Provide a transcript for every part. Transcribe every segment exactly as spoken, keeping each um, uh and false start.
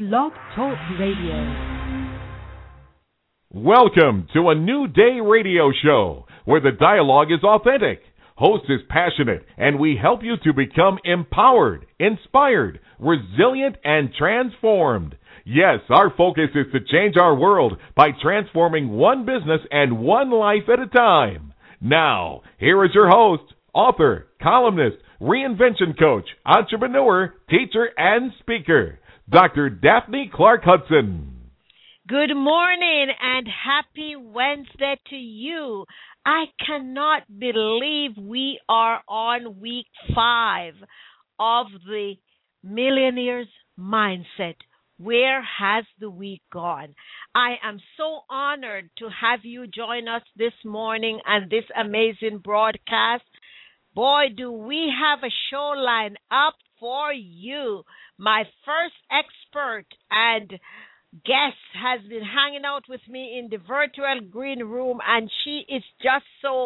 Blog Talk Radio. Welcome to a New Day radio show where the dialogue is authentic, host is passionate, and we help you to become empowered, inspired, resilient, and transformed. Yes, our focus is to change our world by transforming one business and one life at a time. Now, here is your host, author, columnist, reinvention coach, entrepreneur, teacher, and speaker, Doctor Daphne Clark Hudson. Good morning and happy Wednesday to you. I cannot believe we are on week five of the Millionaire's Mindset. Where has the week gone? I am so honored to have you join us this morning and this amazing broadcast. Boy, do we have a show lined up for you. My first expert and guest has been hanging out with me in the virtual green room, and she is just so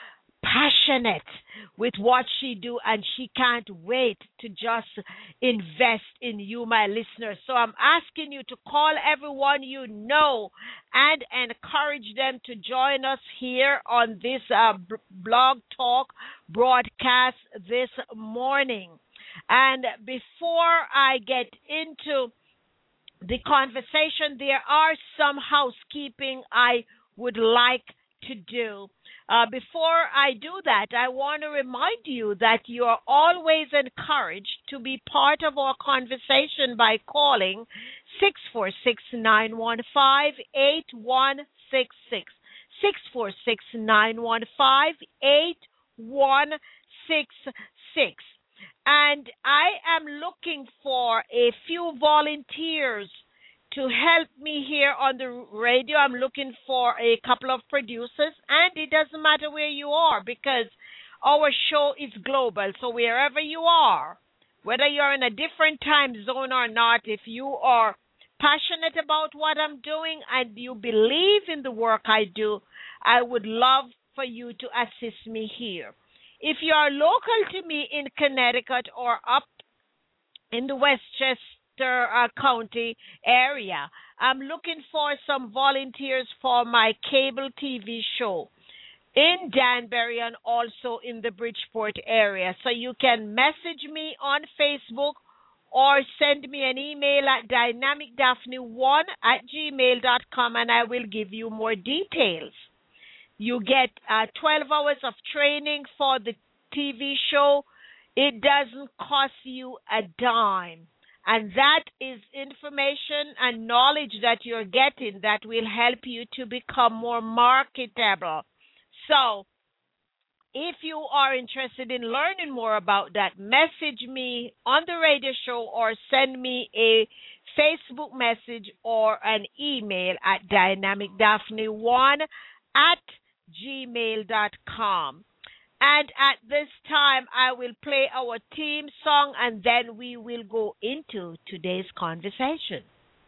passionate with what she do, and she can't wait to just invest in you, my listeners. So I'm asking you to call everyone you know and encourage them to join us here on this uh, b- blog talk broadcast this morning. And before I get into the conversation, there are some housekeeping I would like to do. Uh, before I do that, I want to remind you that you are always encouraged to be part of our conversation by calling six four six, nine one five, eight one six six, six four six, nine one five, eight one six six. And I am looking for a few volunteers to help me here on the radio. I'm looking for a couple of producers, and it doesn't matter where you are because our show is global. So wherever you are, whether you're in a different time zone or not, if you are passionate about what I'm doing and you believe in the work I do, I would love for you to assist me here. If you are local to me in Connecticut or up in the Westchester uh, County area, I'm looking for some volunteers for my cable T V show in Danbury and also in the Bridgeport area. So you can message me on Facebook or send me an email at dynamic daphne one at gmail dot com, and I will give you more details. You get uh, twelve hours of training for the T V show. It doesn't cost you a dime. And that is information and knowledge that you're getting that will help you to become more marketable. So if you are interested in learning more about that, message me on the radio show or send me a Facebook message or an email at dynamic daphne one at gmail dot com. And at this time, I will play our theme song, and then we will go into today's conversation.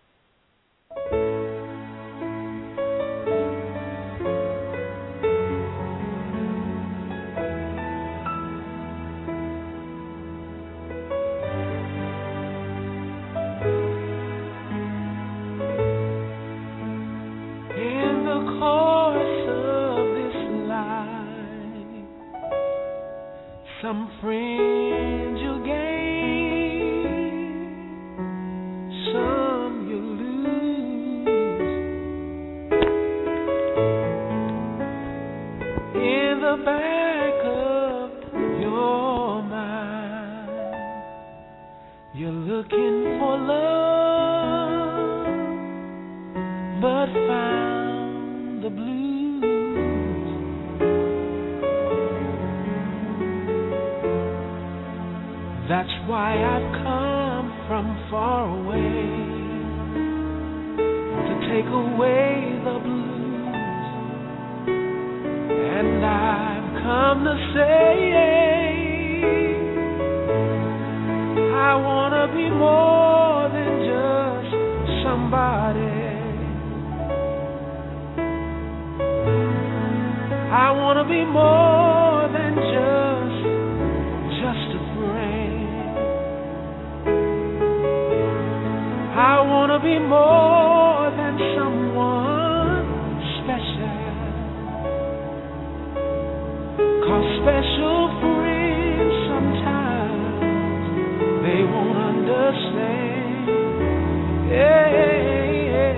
In the course of this life, some friends you gain, some you lose. In the back of your mind, you're looking for love, but found the blues. That's why I've come from far away to take away the blues. And I've come to say I want to be more than just somebody. I want to be more than just just a friend. I want be more than someone special. 'Cause special friends sometimes they won't understand. Yeah, yeah.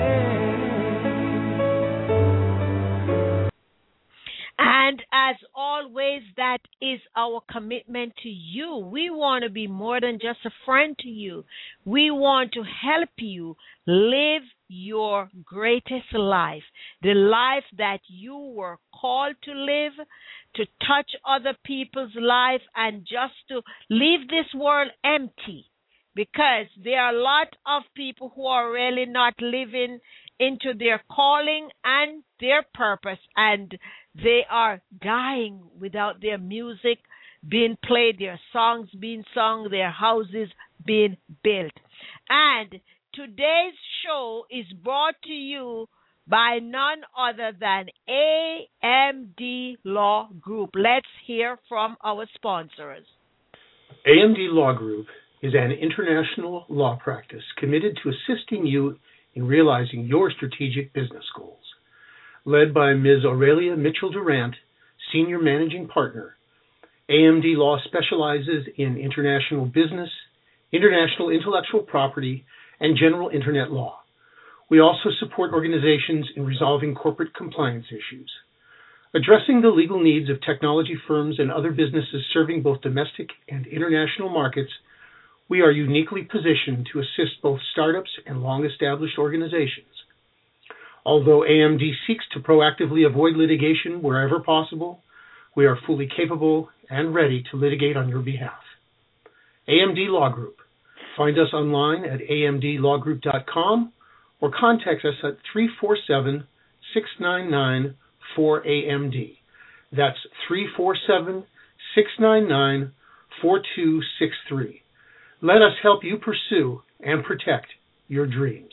And as always, that is our commitment to you. We want to be more than just a friend to you. We want to help you live your greatest life, the life that you were called to live, to touch other people's life, and just to leave this world empty. Because there are a lot of people who are really not living into their calling and their purpose, and they are dying without their music being played, their songs being sung, their houses being built. And today's show is brought to you by none other than A M D Law Group. Let's hear from our sponsors. A M D Law Group is an international law practice committed to assisting you in realizing your strategic business goals. Led by Miz Aurelia Mitchell-Durant, Senior Managing Partner, A M D Law specializes in international business, international intellectual property, and general Internet law. We also support organizations in resolving corporate compliance issues. Addressing the legal needs of technology firms and other businesses serving both domestic and international markets, we are uniquely positioned to assist both startups and long-established organizations. Although A M D seeks to proactively avoid litigation wherever possible, we are fully capable and ready to litigate on your behalf. A M D Law Group. Find us online at a m d law group dot com or contact us at three four seven, six nine nine, four A M D. That's three four seven, six nine nine, four two six three. Let us help you pursue and protect your dreams.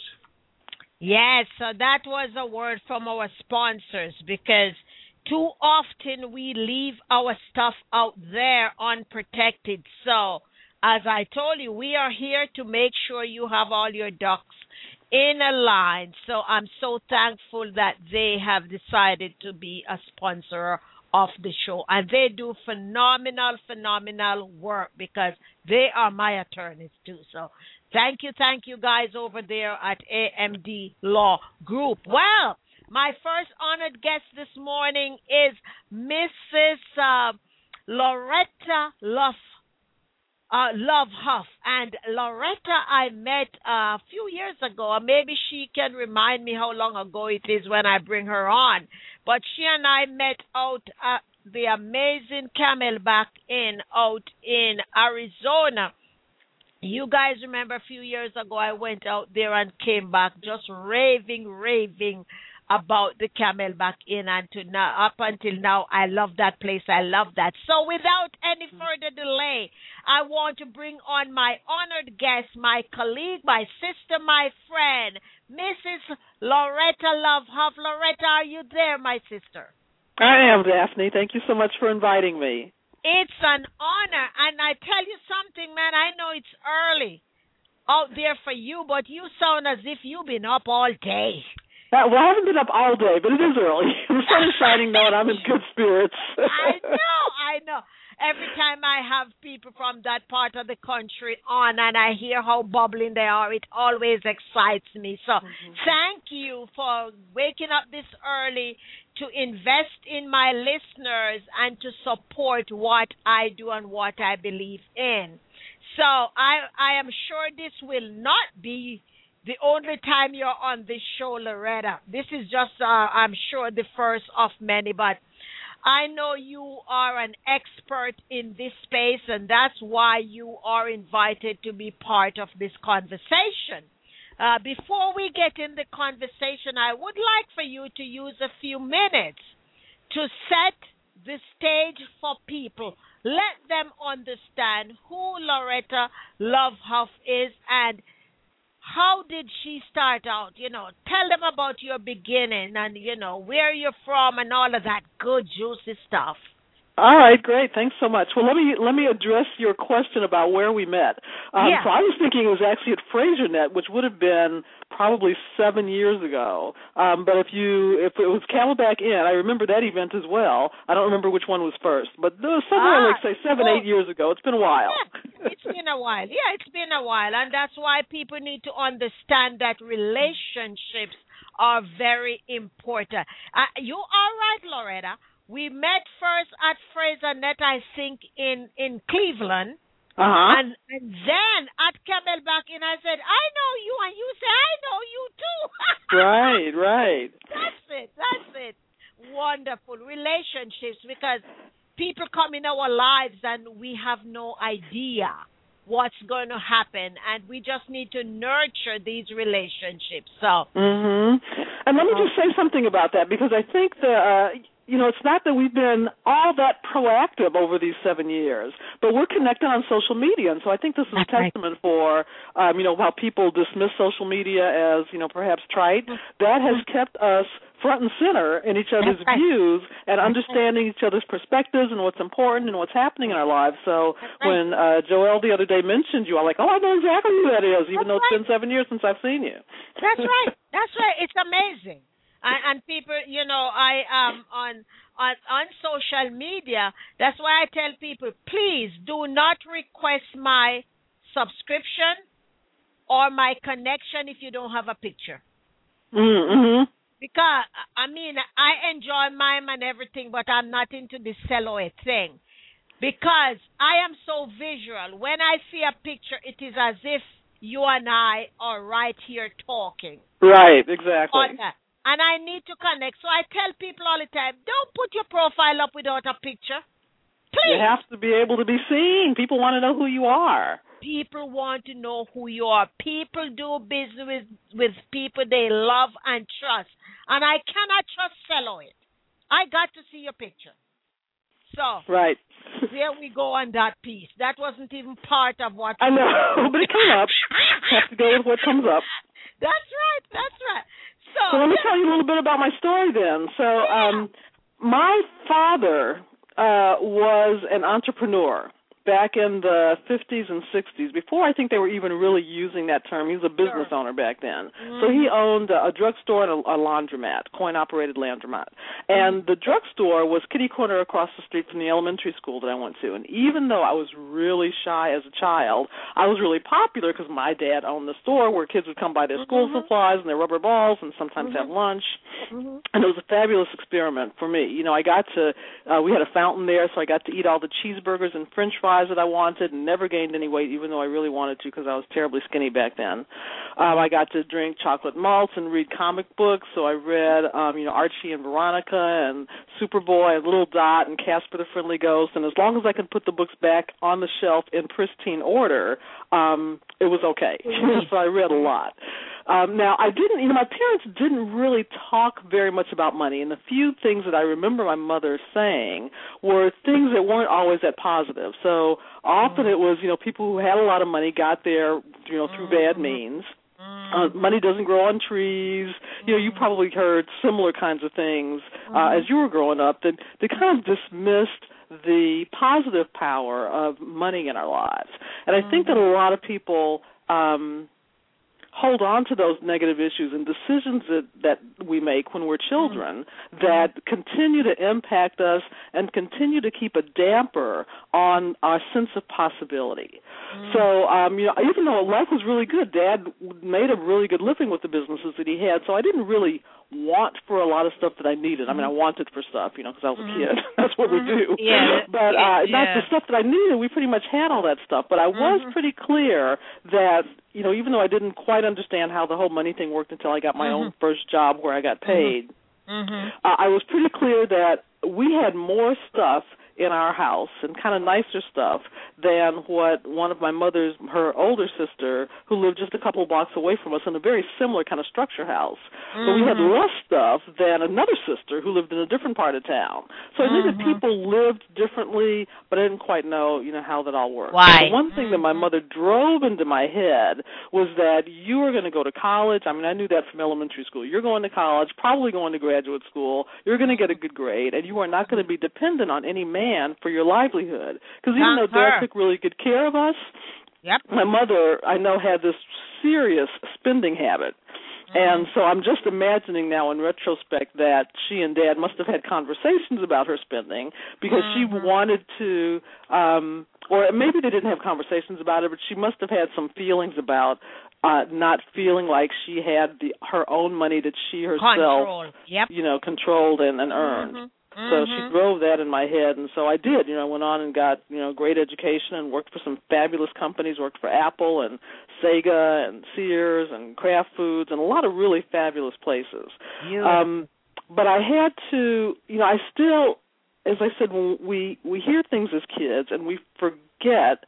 Yes, so that was a word from our sponsors, because too often we leave our stuff out there unprotected. So, as I told you, we are here to make sure you have all your ducks in a line. So I'm so thankful that they have decided to be a sponsor of the show. And they do phenomenal, phenomenal work, because they are my attorneys too. So thank you, thank you guys over there at A M D Law Group. Well, my first honored guest this morning is Missus Uh, Loretta Luff. Uh, Love Huff. And Loretta I met uh, a few years ago, or maybe she can remind me how long ago it is when I bring her on. But she and I met out at the amazing Camelback Inn out in Arizona. You guys remember a few years ago I went out there and came back just raving, raving about the Camelback Inn, and to now, up until now, I love that place. I love that. So without any further delay, I want to bring on my honored guest, my colleague, my sister, my friend, Missus Loretta Love Huff. Loretta, are you there, my sister? I am, Daphne. Thank you so much for inviting me. It's an honor, and I tell you something, man, I know it's early out there for you, but you sound as if you've been up all day. Uh, well, I haven't been up all day, but it is early. The sun is shining now, and I'm in good spirits. I know, I know. Every time I have people from that part of the country on and I hear how bubbling they are, it always excites me. So mm-hmm. Thank you for waking up this early to invest in my listeners and to support what I do and what I believe in. So I, I am sure this will not be the only time you're on this show, Loretta. This is just, uh, I'm sure, the first of many, but I know you are an expert in this space, and that's why you are invited to be part of this conversation. Uh, before we get in the conversation, I would like for you to use a few minutes to set the stage for people. Let them understand who Loretta Love Huff is and how did she start out? You know, tell them about your beginning and, you know, where you're from and all of that good, juicy stuff. All right, great. Thanks so much. Well, let me let me address your question about where we met. Um, yeah. So I was thinking it was actually at FraserNet, which would have been probably seven years ago. Um, but if you if it was Camelback Inn, I remember that event as well. I don't remember which one was first, but there was somewhere ah, like say seven, oh, eight years ago. It's been a while. Yeah, it's been a while. Yeah, it's been a while, and that's why people need to understand that relationships are very important. Uh, you are right, Loretta. We met first at FraserNet, I think, in, in Cleveland. Uh-huh. And, and then at Camelback Inn, I said, I know you. And you say, I know you too. Right, right. That's it. That's it. Wonderful relationships, because people come in our lives and we have no idea what's going to happen, and we just need to nurture these relationships. So, mhm. And let me just say something about that, because I think the uh, you know, it's not that we've been all that proactive over these seven years, but we're connected on social media, and so I think this is a testament for, um, you know, how people dismiss social media as, you know, perhaps trite. That has kept us front and center in each other's right. views and understanding each other's perspectives and what's important and what's happening in our lives. So right. when uh, Joelle the other day mentioned you, I'm like, oh, I know exactly who that is, even That's though it's right. been seven years since I've seen you. That's right. That's right. It's amazing. And, and people, you know, I um on on on social media. That's why I tell people, please do not request my subscription or my connection if you don't have a picture. Mm-hmm. Because I mean, I enjoy mime and everything, but I'm not into this celluloid thing. Because I am so visual. When I see a picture, it is as if you and I are right here talking. Right, exactly. Okay. And I need to connect. So I tell people all the time, don't put your profile up without a picture. Please. You have to be able to be seen. People want to know who you are. People want to know who you are. People do business with, with people they love and trust. And I cannot trust celluloid. I got to see your picture. So, right. There we go on that piece. That wasn't even part of what... I know, but it came up. Have to go with what comes up. That's right. That's right. So, so let me tell you a little bit about my story then. So yeah. um, my father uh, was an entrepreneur back in the fifties and sixties, before I think they were even really using that term. He was a business sure. owner back then. Mm-hmm. So he owned a, a drugstore and a, a laundromat, coin-operated laundromat. And mm-hmm. the drugstore was kitty corner across the street from the elementary school that I went to. And even though I was really shy as a child, I was really popular because my dad owned the store where kids would come buy their school mm-hmm. supplies and their rubber balls and sometimes mm-hmm. have lunch. Mm-hmm. And it was a fabulous experiment for me. You know, I got to, uh, we had a fountain there, so I got to eat all the cheeseburgers and French fries that I wanted and never gained any weight, even though I really wanted to because I was terribly skinny back then. Um, I got to drink chocolate malts and read comic books, so I read, um, you know, Archie and Veronica and Superboy and Little Dot and Casper the Friendly Ghost, and as long as I could put the books back on the shelf in pristine order, um, it was okay. So I read a lot. Um, now, I didn't, you know, my parents didn't really talk very much about money, and the few things that I remember my mother saying were things that weren't always that positive. So often it was, you know, people who had a lot of money got there, you know, through bad means. Uh, money doesn't grow on trees. You know, you probably heard similar kinds of things uh, as you were growing up that, that kind of dismissed the positive power of money in our lives. And I think that a lot of people um, hold on to those negative issues and decisions that, that we make when we're children that continue to impact us and continue to keep a damper on our sense of possibility. Mm. So, um, you know, even though life was really good, Dad made a really good living with the businesses that he had, so I didn't really want for a lot of stuff that I needed. I mean, I wanted for stuff, you know, because I was a kid. That's what we do. Yeah. But uh, yeah. not the stuff that I needed. We pretty much had all that stuff. But I was mm-hmm. pretty clear that, you know, even though I didn't quite understand how the whole money thing worked until I got my mm-hmm. own first job where I got paid, mm-hmm. uh, I was pretty clear that we had more stuff in our house and kind of nicer stuff than what one of my mother's, her older sister, who lived just a couple of blocks away from us in a very similar kind of structure house. Mm-hmm. But we had less stuff than another sister who lived in a different part of town. So I knew mm-hmm. that people lived differently, but I didn't quite know, you know, how that all worked. Why? The one thing that my mother drove into my head was that you were going to go to college. I mean, I knew that from elementary school. You're going to college, probably going to graduate school. You're going to get a good grade, and you are not going to be dependent on any man man for your livelihood. Because even Not though Dad her. took really good care of us, Yep. my mother, I know, had this serious spending habit. And so I'm just imagining now in retrospect that she and Dad must have had conversations about her spending because Mm-hmm. she wanted to, um, or maybe they didn't have conversations about it, but she must have had some feelings about uh, not feeling like she had the her own money that she herself, Control. Yep. you know, controlled and, and earned. Mm-hmm. So she drove that in my head, and so I did. You know, I went on and got, you know, great education and worked for some fabulous companies, worked for Apple and Sega and Sears and Kraft Foods and a lot of really fabulous places. Um, but I had to, you know, I still, as I said, when we, we hear things as kids and we forget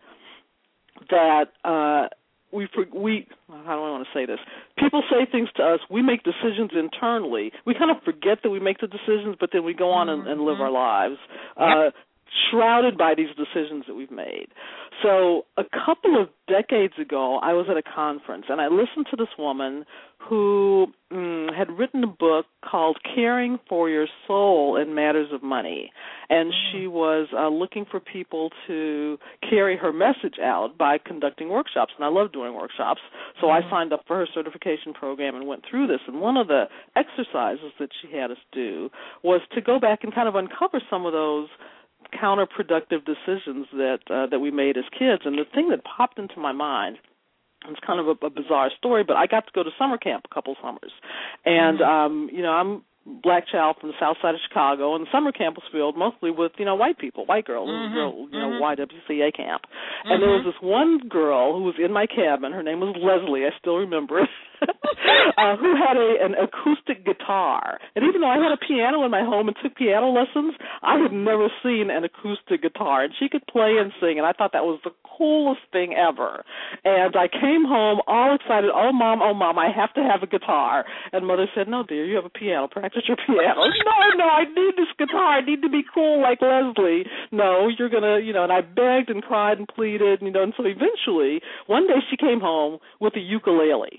that uh, we, we, how do I want to say this? People say things to us. We make decisions internally. We kind of forget that we make the decisions, but then we go on and, and live our lives, Yep. uh, shrouded by these decisions that we've made. So a couple of decades ago, I was at a conference, and I listened to this woman who mm, had written a book called Caring for Your Soul in Matters of Money, and she was uh, looking for people to carry her message out by conducting workshops, and I love doing workshops, so I signed up for her certification program and went through this, and one of the exercises that she had us do was to go back and kind of uncover some of those counterproductive decisions that uh, that we made as kids. And the thing that popped into my mind, it's kind of a, a bizarre story, but I got to go to summer camp a couple summers. And, um, you know, I'm a black child from the south side of Chicago, and the summer camp was filled mostly with, you know, white people, white girls, Mm-hmm. real, you know, Mm-hmm. Y W C A camp. Mm-hmm. And there was this one girl who was in my cabin. Her name was Leslie. I still remember it. uh, who had a, an acoustic guitar. And even though I had a piano in my home and took piano lessons, I had never seen an acoustic guitar. And she could play and sing, and I thought that was the coolest thing ever. And I came home all excited. Oh, Mom, oh, Mom, I have to have a guitar. And Mother said, no, dear, you have a piano. Practice your piano. no, no, I need this guitar. I need to be cool like Leslie. No, you're going to, you know, and I begged and cried and pleaded, you know, and so eventually one day she came home with a ukulele.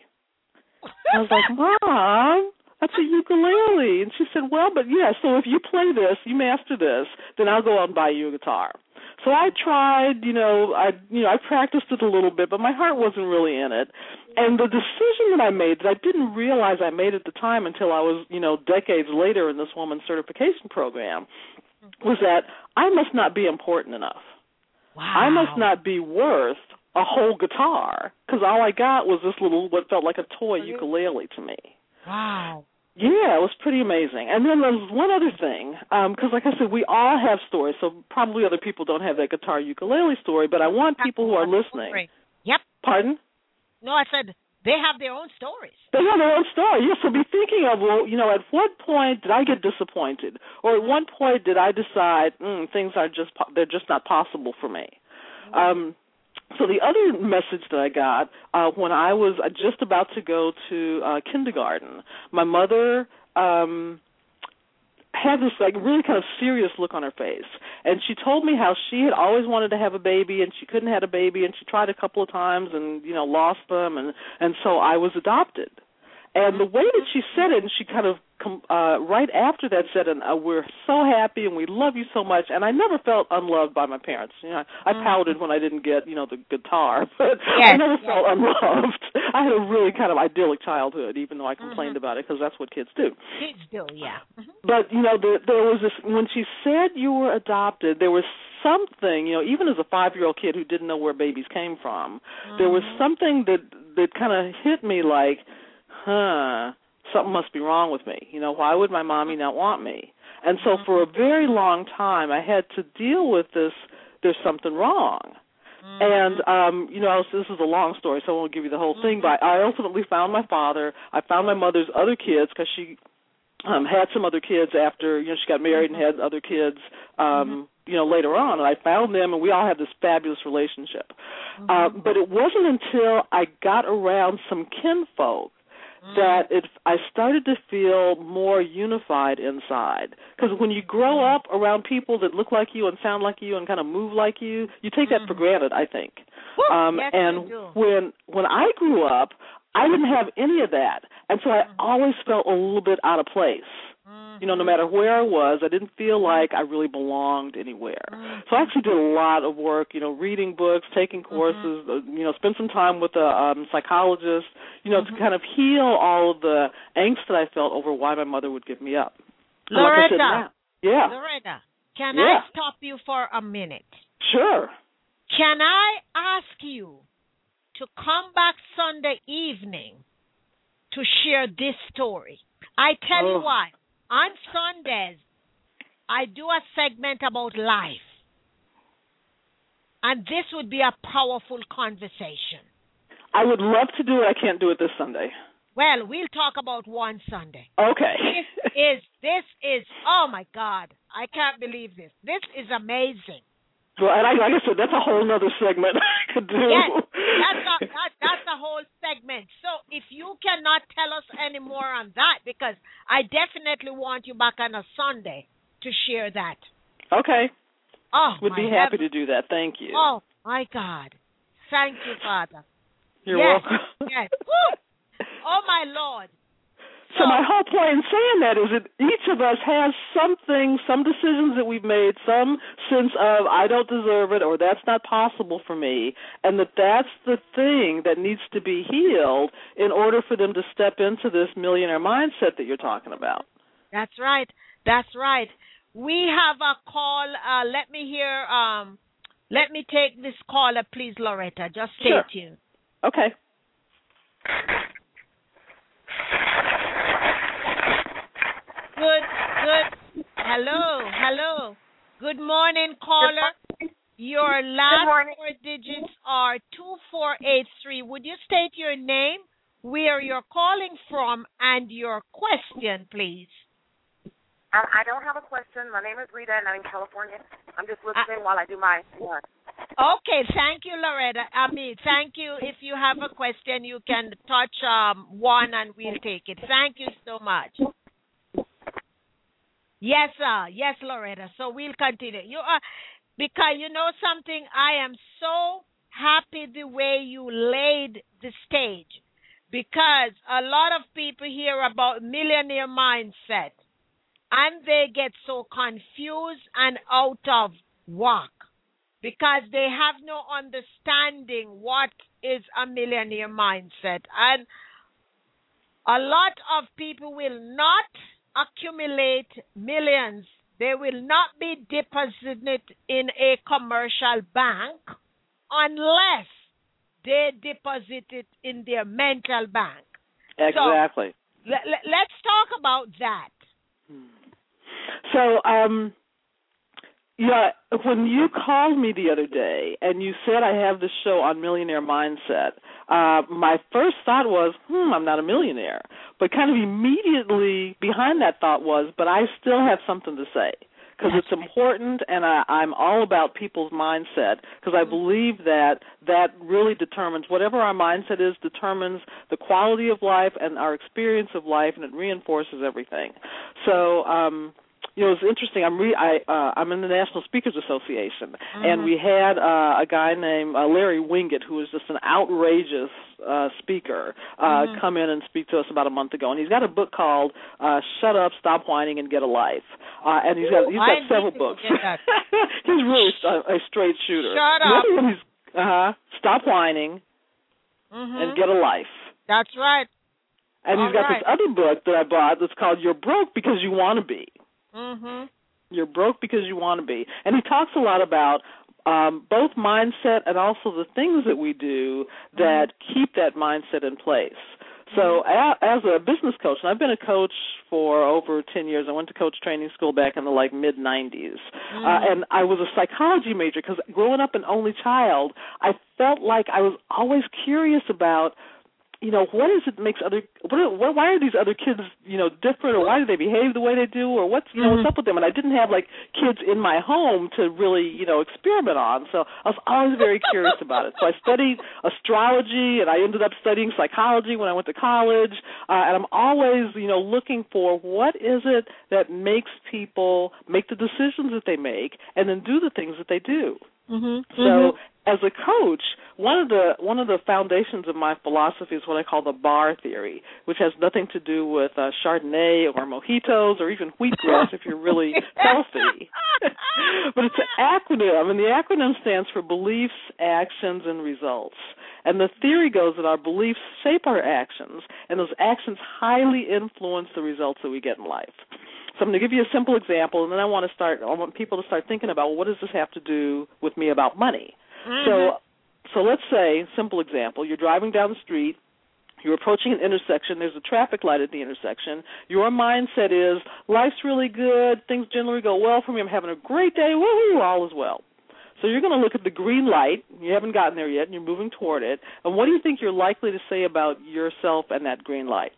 I was like, Mom, that's a ukulele. And she said, well, but yeah, so if you play this, you master this, then I'll go out and buy you a guitar. So I tried, you know, I you know, I practiced it a little bit, but my heart wasn't really in it. And the decision that I made that I didn't realize I made at the time until I was, you know, decades later in this woman's certification program was that I must not be important enough. Wow. I must not be worth a whole guitar, because all I got was this little, what felt like a toy ukulele to me. Wow. Yeah, it was pretty amazing. And then there's one other thing, because um, like I said, we all have stories, so probably other people don't have that guitar ukulele story, but I want people who are listening. Yep. Pardon? No, I said they have their own stories. They have their own story, yes. So be thinking of, well, you know, at what point did I get disappointed? Or at what point did I decide mm, things are just, they're just not possible for me? Um So the other message that I got uh, when I was just about to go to uh, kindergarten, my mother um, had this like really kind of serious look on her face, and she told me how she had always wanted to have a baby and she couldn't have a baby, and she tried a couple of times and you know lost them, and and so I was adopted. And the way that she said it, and she kind of, uh, right after that said, and uh, we're so happy and we love you so much. And I never felt unloved by my parents. You know, I mm-hmm. pouted when I didn't get, you know, the guitar, but yes, I never yes. felt unloved. I had a really kind of idyllic childhood, even though I complained mm-hmm. about it, because that's what kids do. Kids do, yeah. Mm-hmm. But, you know, there, there was this, when she said you were adopted, there was something, you know, even as a five-year-old kid who didn't know where babies came from, mm-hmm. there was something that, that kind of hit me like, huh, something must be wrong with me. You know, why would my mommy not want me? And so for a very long time, I had to deal with this, there's something wrong. Mm-hmm. And, um, you know, I was, this is a long story, so I won't give you the whole thing, but I ultimately found my father. I found my mother's other kids because she um, had some other kids after, you know, she got married and had other kids, um, mm-hmm. you know, later on. And I found them, and we all have this fabulous relationship. Mm-hmm. Uh, but it wasn't until I got around some kinfolk that it, I started to feel more unified inside. Because when you grow up around people that look like you and sound like you and kind of move like you, you take that mm-hmm. for granted, I think. Um, yes, and when when I grew up, I didn't have any of that. And so I always felt a little bit out of place. Mm-hmm. Mm-hmm. You know, no matter where I was, I didn't feel like I really belonged anywhere. Mm-hmm. So I actually did a lot of work, you know, reading books, taking courses, Mm-hmm. you know, spent some time with a um, psychologist, you know, Mm-hmm. to kind of heal all of the angst that I felt over why my mother would give me up. And Loretta, like I said, now, yeah, Loretta, can yeah. I stop you for a minute? Sure. Can I ask you to come back Sunday evening to share this story? I tell Oh. you why. On Sundays, I do a segment about life. And this would be a powerful conversation. I would love to do it. I can't do it this Sunday. Well, we'll talk about one Sunday. Okay. This is, this is, oh my God, I can't believe this. This is amazing. Well, and I, like I said, that's a whole other segment I could do. Yes, that's a, that, that's a whole segment. So if you cannot tell us any more on that, because I definitely want you back on a Sunday to share that. Okay. Oh, Would my be happy heaven. to do that. Thank you. Oh, my God. Thank you, Father. You're yes, welcome. Yes. Woo! Oh, my Lord. So my whole point in saying that is that each of us has something, some decisions that we've made, some sense of I don't deserve it or that's not possible for me, and that that's the thing that needs to be healed in order for them to step into this millionaire mindset that you're talking about. That's right. That's right. We have a call. Uh, let me hear. Um, let me take this caller, please, Loretta. Just stay Sure. tuned. Okay. Good, good. Hello, hello. Good morning, caller. Your last four digits are two four eight three. Would you state your name, where you're calling from, and your question, please? Um, I don't have a question. My name is Rita, and I'm in California. I'm just listening uh, while I do my work. Okay, thank you, Loretta. I mean, thank you. If you have a question, you can touch um, one, and we'll take it. Thank you so much. Yes, sir. Yes, Loretta. So we'll continue. You are, because you know something, I am so happy the way you laid the stage, because a lot of people hear about millionaire mindset, and they get so confused and out of whack because they have no understanding what is a millionaire mindset. And a lot of people will not accumulate millions. They will not be deposited in a commercial bank unless they deposit it in their mental bank. Exactly. So, let, let, let's talk about that. So, um, yeah, when you called me the other day and you said I have this show on millionaire mindset, uh, my first thought was, hmm, I'm not a millionaire. But kind of immediately behind that thought was, but I still have something to say, because it's important, and I, I'm all about people's mindset, because I believe that that really determines, whatever our mindset is, determines the quality of life and our experience of life, and it reinforces everything. So, um, you know, it's interesting. I'm re- I, uh, I'm in the National Speakers Association, mm-hmm. and we had uh, a guy named uh, Larry Winget, who was just an outrageous uh, speaker, uh, mm-hmm. come in and speak to us about a month ago. And he's got a book called uh, "Shut Up, Stop Whining, and Get a Life." Uh, and he's got he's got I several books. He's really a, a straight shooter. Shut up. He's, uh-huh. Stop whining mm-hmm. and get a life. That's right. And All he's got right. this other book that I bought that's called "You're Broke Because You Want to Be." Mm-hmm. You're broke because you want to be. And he talks a lot about um, both mindset and also the things that we do that mm-hmm. keep that mindset in place. So mm-hmm. a, as a business coach, and I've been a coach for over ten years. I went to coach training school back in the like mid nineties. Mm-hmm. Uh, and I was a psychology major because growing up an only child, I felt like I was always curious about, you know, what is it that makes other, what, are, what, why are these other kids, you know, different, or why do they behave the way they do, or what's, you know, mm-hmm. what's up with them? And I didn't have, like, kids in my home to really, you know, experiment on, so I was always very curious about it. So I studied astrology, and I ended up studying psychology when I went to college, uh, and I'm always, you know, looking for what is it that makes people make the decisions that they make and then do the things that they do. Mm-hmm. So as a coach, one of the one of the foundations of my philosophy is what I call the bar theory, which has nothing to do with uh, Chardonnay or mojitos or even wheatgrass if you're really healthy. But it's an acronym, and the acronym stands for beliefs, actions, and results. And the theory goes that our beliefs shape our actions, and those actions highly influence the results that we get in life. So I'm going to give you a simple example, and then I want to start. I want people to start thinking about, well, what does this have to do with me about money? Mm-hmm. So, so let's say, simple example, you're driving down the street, you're approaching an intersection, there's a traffic light at the intersection. Your mindset is, life's really good, things generally go well for me, I'm having a great day, woo-hoo, all is well. So you're going to look at the green light, you haven't gotten there yet, and you're moving toward it, and what do you think you're likely to say about yourself and that green light?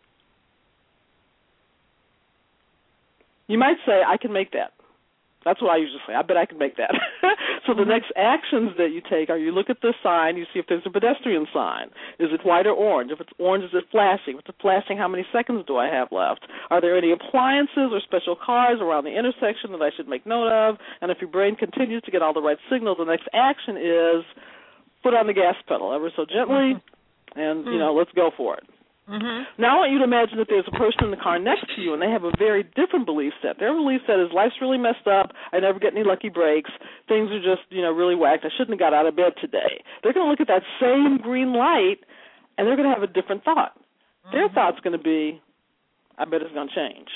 You might say, I can make that. That's what I usually say. I bet I can make that. So the next actions that you take are you look at the sign, you see if there's a pedestrian sign. Is it white or orange? If it's orange, is it flashing? If it's flashing, how many seconds do I have left? Are there any appliances or special cars around the intersection that I should make note of? And if your brain continues to get all the right signals, the next action is put on the gas pedal ever so gently, and, you know, let's go for it. Mm-hmm. Now I want you to imagine that there's a person in the car next to you, and they have a very different belief set. Their belief set is life's really messed up. I never get any lucky breaks. Things are just, you know, really whacked. I shouldn't have got out of bed today. They're going to look at that same green light, and they're going to have a different thought. Mm-hmm. Their thought's going to be, I bet it's going to change.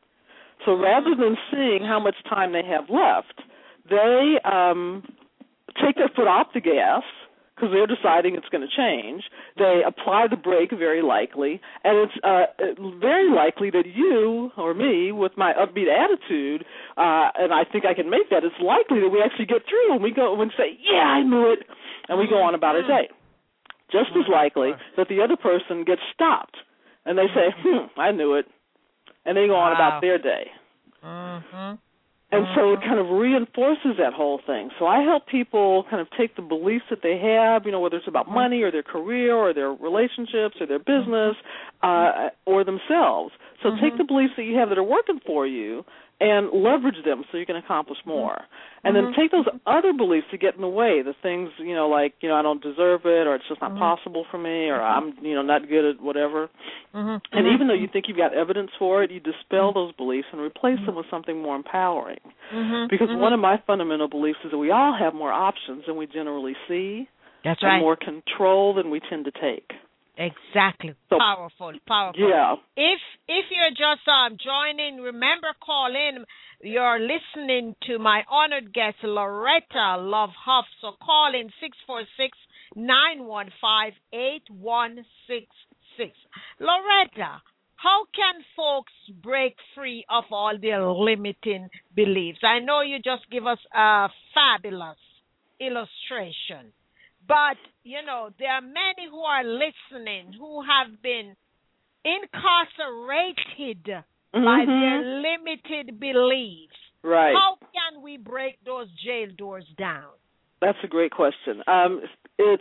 So rather than seeing how much time they have left, they um, take their foot off the gas, because they're deciding it's going to change. They apply the brake, very likely, and it's uh, very likely that you or me, with my upbeat attitude, uh, and I think I can make that, it's likely that we actually get through and we go and say, yeah, I knew it, and we go on about our day. Just as likely that the other person gets stopped, and they say, hmm, I knew it, and they go on wow. about their day. Mm-hmm. And so it kind of reinforces that whole thing. So I help people kind of take the beliefs that they have, you know, whether it's about money or their career or their relationships or their business uh, or themselves. So mm-hmm. take the beliefs that you have that are working for you and leverage them so you can accomplish more. And mm-hmm. then take those other beliefs that get in the way, the things, you know, like, you know, I don't deserve it, or it's just not mm-hmm. possible for me, or I'm, you know, not good at whatever. Mm-hmm. And even though you think you've got evidence for it, you dispel those beliefs and replace them with something more empowering. Mm-hmm. Because mm-hmm. one of my fundamental beliefs is that we all have more options than we generally see. That's and right. more control than we tend to take. Exactly. So, powerful, powerful. Yeah. If if you're just um, joining, remember, call in. You're listening to my honored guest, Loretta Love Huff. So call in six four six, nine one five, eight one six six. Loretta, how can folks break free of all their limiting beliefs? I know you just give us a fabulous illustration. But, you know, there are many who are listening who have been incarcerated mm-hmm. by their limited beliefs. Right. How can we break those jail doors down? That's a great question. Um, it's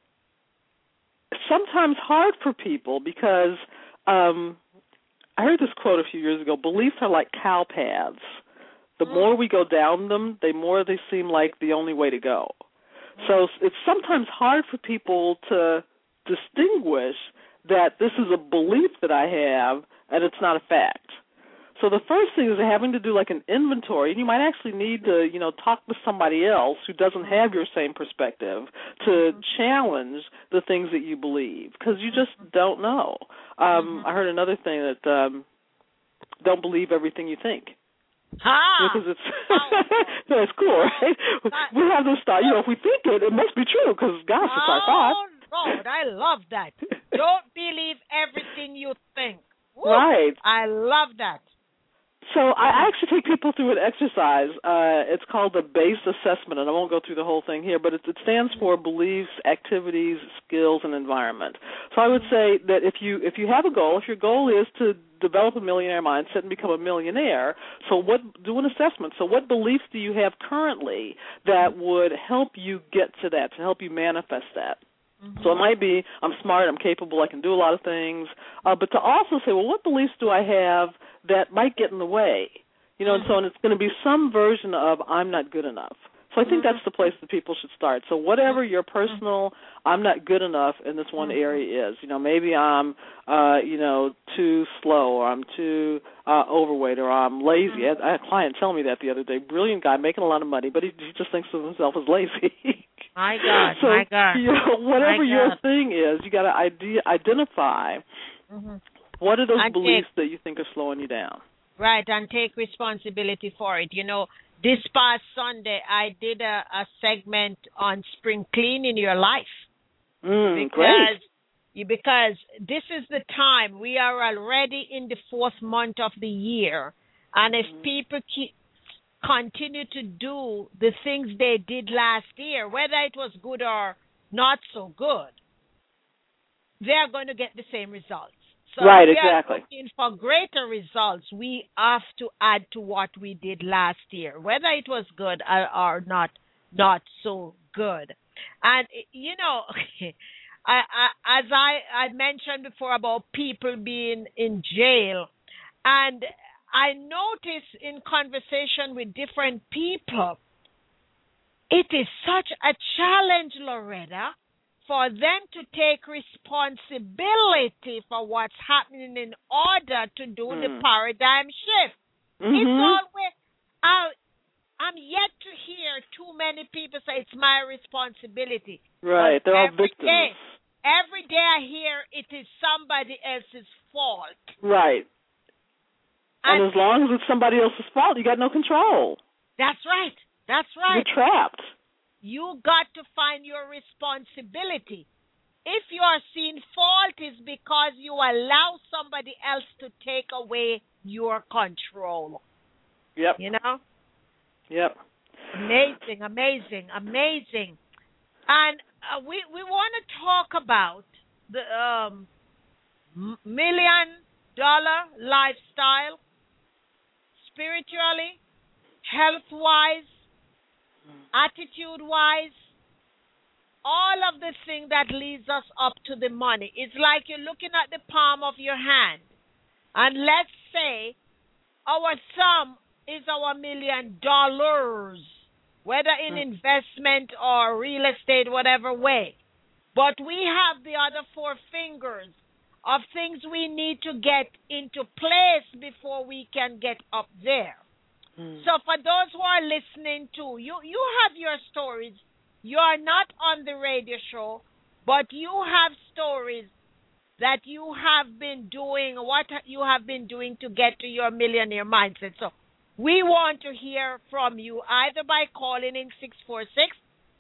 sometimes hard for people because um, I heard this quote a few years ago, beliefs are like cow paths. The mm. more we go down them, the more they seem like the only way to go. So it's sometimes hard for people to distinguish that this is a belief that I have and it's not a fact. So the first thing is having to do like an inventory, and you might actually need to, you know, talk to somebody else who doesn't have your same perspective to challenge the things that you believe, because you just don't know. Um, I heard another thing that um, don't believe everything you think. Ah, because it's that's cool, right? We have this thought, you know, if we think it, it must be true, because gosh, it's our thought. Oh, Lord, I love that. Don't believe everything you think. Woo, right. I love that. So I actually take people through an exercise. Uh, it's called the BASE assessment, and I won't go through the whole thing here, but it, it stands for beliefs, activities, skills, and environment. So I would say that if you if you have a goal, if your goal is to develop a millionaire mindset and become a millionaire, so what do an assessment. So what beliefs do you have currently that would help you get to that, to help you manifest that? Mm-hmm. So it might be, I'm smart, I'm capable, I can do a lot of things, uh, but to also say, well, what beliefs do I have that might get in the way? You know, mm-hmm. and so and it's going to be some version of I'm not good enough. So I think that's the place that people should start. So whatever your personal, I'm not good enough in this one area is, you know, maybe I'm, uh, you know, too slow, or I'm too uh, overweight, or I'm lazy. I had a client tell me that the other day. Brilliant guy, making a lot of money, but he, he just thinks of himself as lazy. My God, so, my God. You know, whatever my your God. thing is, you got to ide- identify mm-hmm. what are those and beliefs take, that you think are slowing you down. Right, and take responsibility for it. You know, this past Sunday, I did a, a segment on spring cleaning your life. Mm, because, great. You, because this is the time. We are already in the fourth month of the year. And mm-hmm. if people keep, continue to do the things they did last year, whether it was good or not so good, they're going to get the same results. So right, if we exactly. are looking for greater results, we have to add to what we did last year, whether it was good or, or not, not so good. And you know, I, I, as I, I mentioned before about people being in jail, and I notice in conversation with different people, it is such a challenge, Loretta, for them to take responsibility for what's happening in order to do mm. the paradigm shift. Mm-hmm. It's always, I, I'm yet to hear too many people say it's my responsibility. Right, but they're all every victims. Day, every day I hear it is somebody else's fault. Right. And, and as long as it's somebody else's fault, you got no control. That's right. That's right. You're trapped. You got to find your responsibility. If you are seeing fault, is because you allow somebody else to take away your control. Yep. You know? Yep. Amazing, amazing, amazing. And uh, we we want to talk about the um, million dollar lifestyle, spiritually, health-wise, attitude-wise, all of the thing that leads us up to the money. It's like you're looking at the palm of your hand. And let's say our thumb is our million dollars, whether in mm. investment or real estate, whatever way. But we have the other four fingers of things we need to get into place before we can get up there. So for those who are listening to, you, you have your stories. You are not on the radio show, but you have stories that you have been doing, what you have been doing to get to your millionaire mindset. So we want to hear from you either by calling in six four six,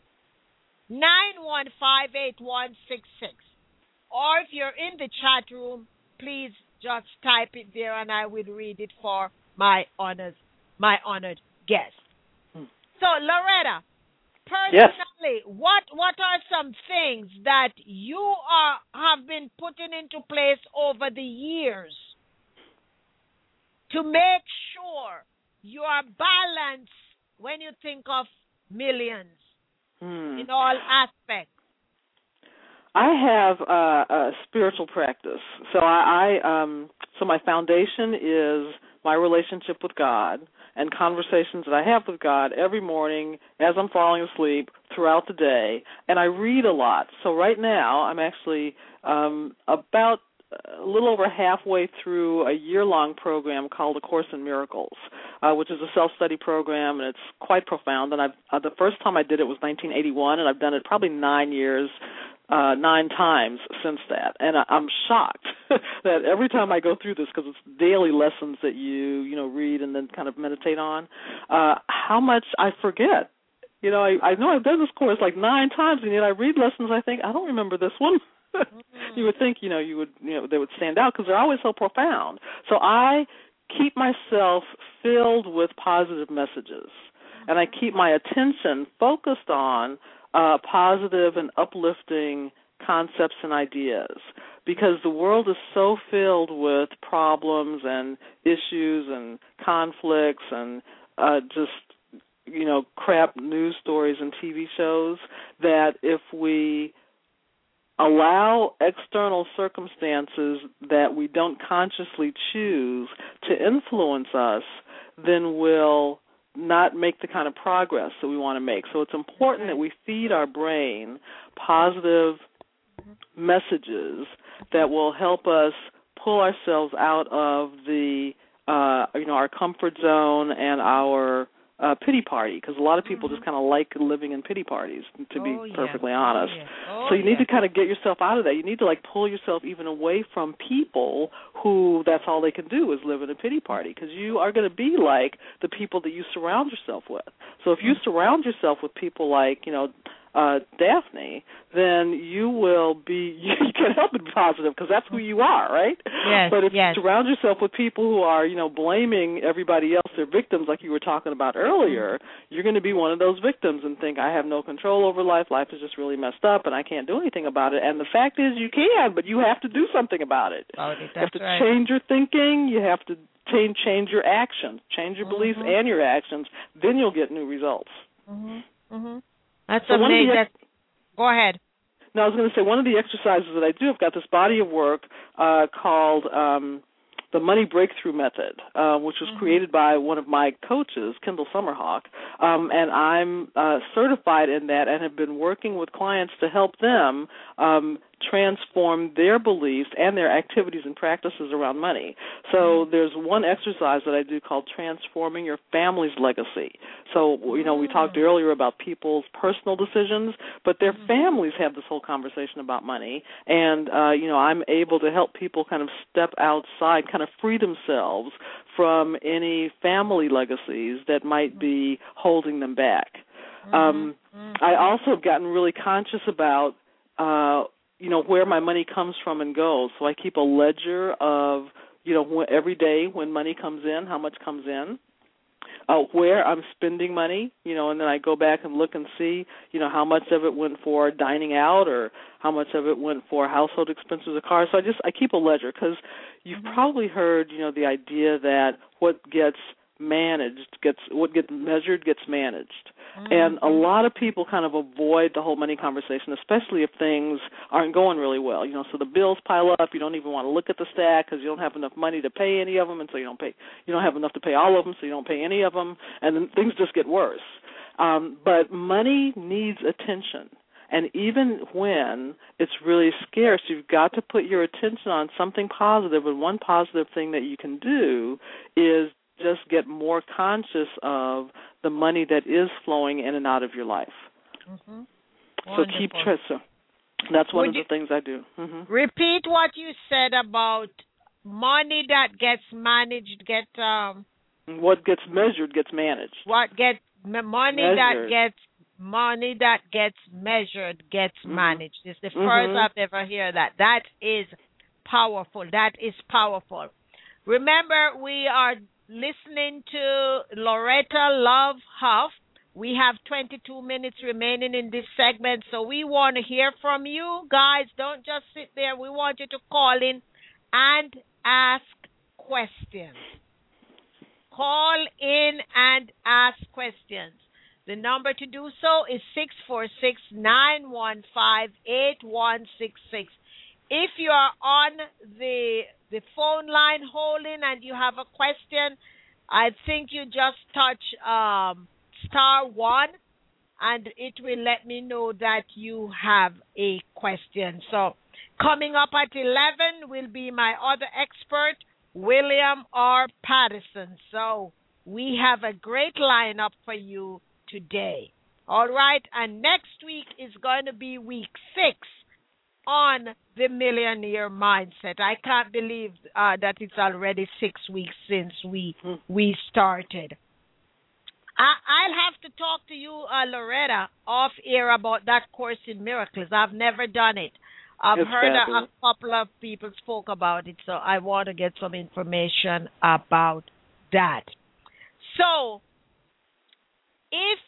nine one five, eight one six six. Or if you're in the chat room, please just type it there and I will read it for my honors. My honored guest. Hmm. So, Loretta, personally, yes. what what are some things that you are have been putting into place over the years to make sure you are balanced when you think of millions hmm. in all aspects? I have uh, a spiritual practice. So I, I um, so my foundation is my relationship with God and conversations that I have with God every morning as I'm falling asleep throughout the day. And I read a lot. So right now I'm actually um, about a little over halfway through a year-long program called A Course in Miracles, uh, which is a self-study program, and it's quite profound. And I've, uh, the first time I did it was nineteen eighty-one, and I've done it probably nine years Uh, nine times since that, and I, I'm shocked that every time I go through this, because it's daily lessons that you you know read and then kind of meditate on, uh, how much I forget. You know, I, I know I've done this course like nine times, and yet I read lessons. I think I don't remember this one. You would think you know you would you know they would stand out because they're always so profound. So I keep myself filled with positive messages, and I keep my attention focused on Uh, positive and uplifting concepts and ideas, because the world is so filled with problems and issues and conflicts and uh, just, you know, crap news stories and T V shows that if we allow external circumstances that we don't consciously choose to influence us, then we'll not make the kind of progress that we want to make. So it's important that we feed our brain positive messages that will help us pull ourselves out of the, uh, you know, our comfort zone and our uh, pity party, because a lot of people mm-hmm. just kind of like living in pity parties, to be oh, yeah. perfectly honest. Oh, yeah. oh, so you yeah. need to kind of get yourself out of that. You need to, like, pull yourself even away from people who that's all they can do is live in a pity party, because you are going to be like the people that you surround yourself with. So if you mm-hmm. surround yourself with people like, you know, Uh, Daphne, then you will be, you can't help but be positive because that's who you are, right? Yes, but if yes. you surround yourself with people who are, you know, blaming everybody else, their victims, like you were talking about earlier, you're going to be one of those victims and think, I have no control over life, life is just really messed up, and I can't do anything about it. And the fact is you can, but you have to do something about it. Oh, that's you have to right. change your thinking, you have to change, change your actions, change your mm-hmm. beliefs and your actions, then you'll get new results. Mm-hmm. Mm-hmm. That's so amazing. The, That's, go ahead. No, I was going to say one of the exercises that I do, I've got this body of work uh, called um, the Money Breakthrough Method, uh, which was mm-hmm. created by one of my coaches, Kendall Summerhawk, um, and I'm uh, certified in that and have been working with clients to help them um, transform their beliefs and their activities and practices around money. So there's one exercise that I do called Transforming Your Family's Legacy. So, you know, we talked earlier about people's personal decisions, but their families have this whole conversation about money. And, uh, you know, I'm able to help people kind of step outside, kind of free themselves from any family legacies that might be holding them back. Mm-hmm. Um, I also have gotten really conscious about uh, you know, where my money comes from and goes. So I keep a ledger of, you know, every day when money comes in, how much comes in, uh, where I'm spending money, you know, and then I go back and look and see, you know, how much of it went for dining out or how much of it went for household expenses or cars. So I just, I keep a ledger because you've mm-hmm. probably heard, you know, the idea that what gets managed gets, what gets measured gets managed. Mm-hmm. And a lot of people kind of avoid the whole money conversation, especially if things aren't going really well. You know, so the bills pile up. You don't even want to look at the stack because you don't have enough money to pay any of them, and so you don't pay. You don't have enough to pay all of them, so you don't pay any of them, and then things just get worse. Um, but money needs attention. And even when it's really scarce, you've got to put your attention on something positive. And one positive thing that you can do is just get more conscious of the money that is flowing in and out of your life. Mm-hmm. So keep track. So that's one Would of the you things I do. Mm-hmm. Repeat what you said about money that gets managed, get um. What gets measured gets managed. What gets money measured. that gets money that gets measured gets mm-hmm. managed. It's the 1st mm-hmm. I've ever heard that. That is powerful. That is powerful. Remember, we are listening to Loretta Love Huff. We have twenty-two minutes remaining in this segment, so we want to hear from you guys. Don't just sit there. We want you to call in and ask questions. Call in and ask questions. The number to do so is six four six, nine one five, eight one six six. If you are on the the phone line holding and you have a question, I think you just touch um, star one, and it will let me know that you have a question. So coming up at eleven will be my other expert, William R. Patterson. So we have a great lineup for you today. All right, and next week is going to be week six on the Millionaire Mindset. I can't believe uh, that it's already six weeks since we we started. I, I'll have to talk to you, uh, Loretta, off air about that Course in Miracles. I've never done it. I've it's heard a, a couple of people spoke about it, so I want to get some information about that. So, if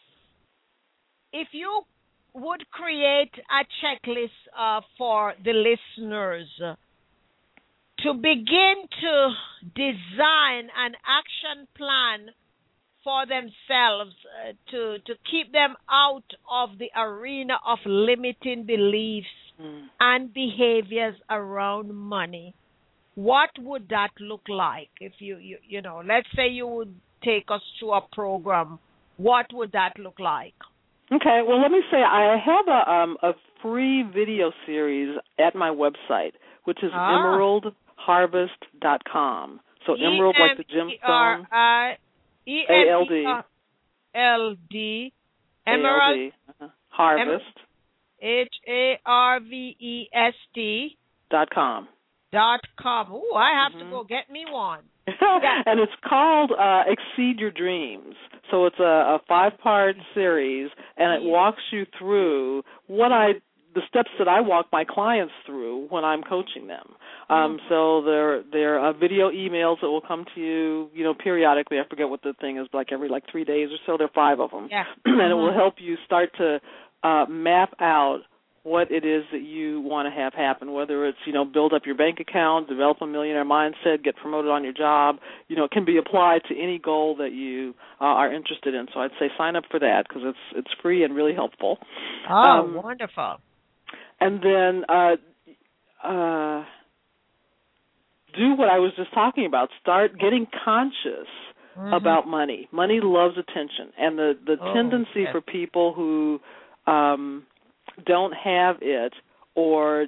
if you would create a checklist uh, for the listeners uh, to begin to design an action plan for themselves uh, to, to keep them out of the arena of limiting beliefs mm. and behaviors around money, what would that look like? If you, you, you know, let's say you would take us through a program, what would that look like? Okay, well, let me say I have a um, a free video series at my website, which is Ah. emerald harvest dot com. So emerald like the gemstone. E A L D. L D. A L D. Emerald. Uh-huh. Harvest. H A R V E S T. Dot com. Dot com. Ooh, I have Mm-hmm. to go get me one. And it's called uh, Exceed Your Dreams. So it's a, a five-part series, and it walks you through what I, the steps that I walk my clients through when I'm coaching them. Um, so there, there are video emails that will come to you, you know, periodically. I forget what the thing is, like every like three days or so. There are five of them, Yeah. and Mm-hmm. it will help you start to uh, map out what it is that you want to have happen, whether it's, you know, build up your bank account, develop a millionaire mindset, get promoted on your job. You know, it can be applied to any goal that you uh, are interested in. So I'd say sign up for that because it's it's free and really helpful. Oh, Um, wonderful. And then uh, uh, do what I was just talking about. Start getting conscious Mm-hmm. about money. Money loves attention. And the, the Oh, tendency yes. for people who um, don't have it or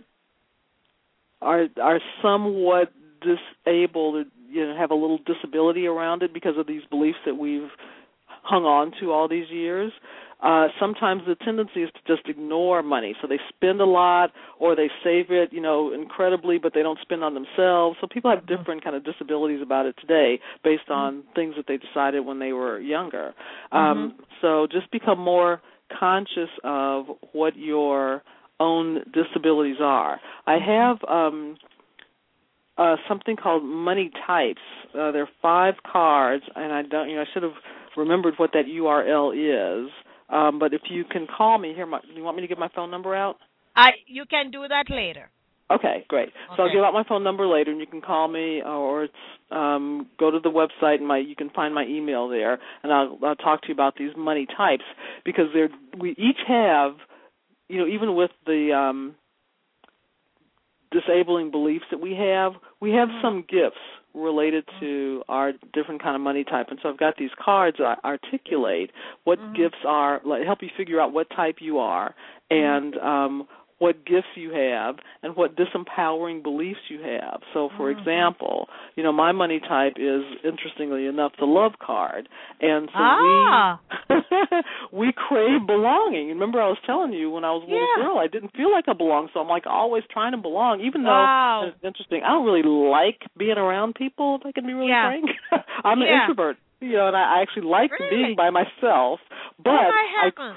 are are somewhat disabled or, you know, have a little disability around it because of these beliefs that we've hung on to all these years. Uh, sometimes the tendency is to just ignore money. So they spend a lot or they save it, you know, incredibly, but they don't spend on themselves. So people have different kind of disabilities about it today based on things that they decided when they were younger. Um, Mm-hmm. So just become more conscious of what your own disabilities are. I have um, uh, something called Money Types. Uh, there are five cards, and I don't, you know, I should have remembered what that U R L is. Um, but if you can call me here, my, do you want me to give my phone number out? I you can do that later. Okay, great. So I'll Okay. give out my phone number later, and you can call me, or it's, um, go to the website, and my you can find my email there, and I'll, I'll talk to you about these money types because they're we each have, you know, even with the um, disabling beliefs that we have, we have some gifts related to our different kind of money type. And so I've got these cards that articulate what mm-hmm. gifts are, like, help you figure out what type you are and um, what gifts you have and what disempowering beliefs you have. So, for mm-hmm. example, you know, my money type is, interestingly enough, the love card. And so ah. we we crave belonging. Remember I was telling you when I was a little yeah. girl, I didn't feel like I belonged, so I'm like always trying to belong, even wow. though, it's interesting, I don't really like being around people, if I can be really yeah. frank. I'm an yeah. introvert, you know, and I actually like really? being by myself, but oh, I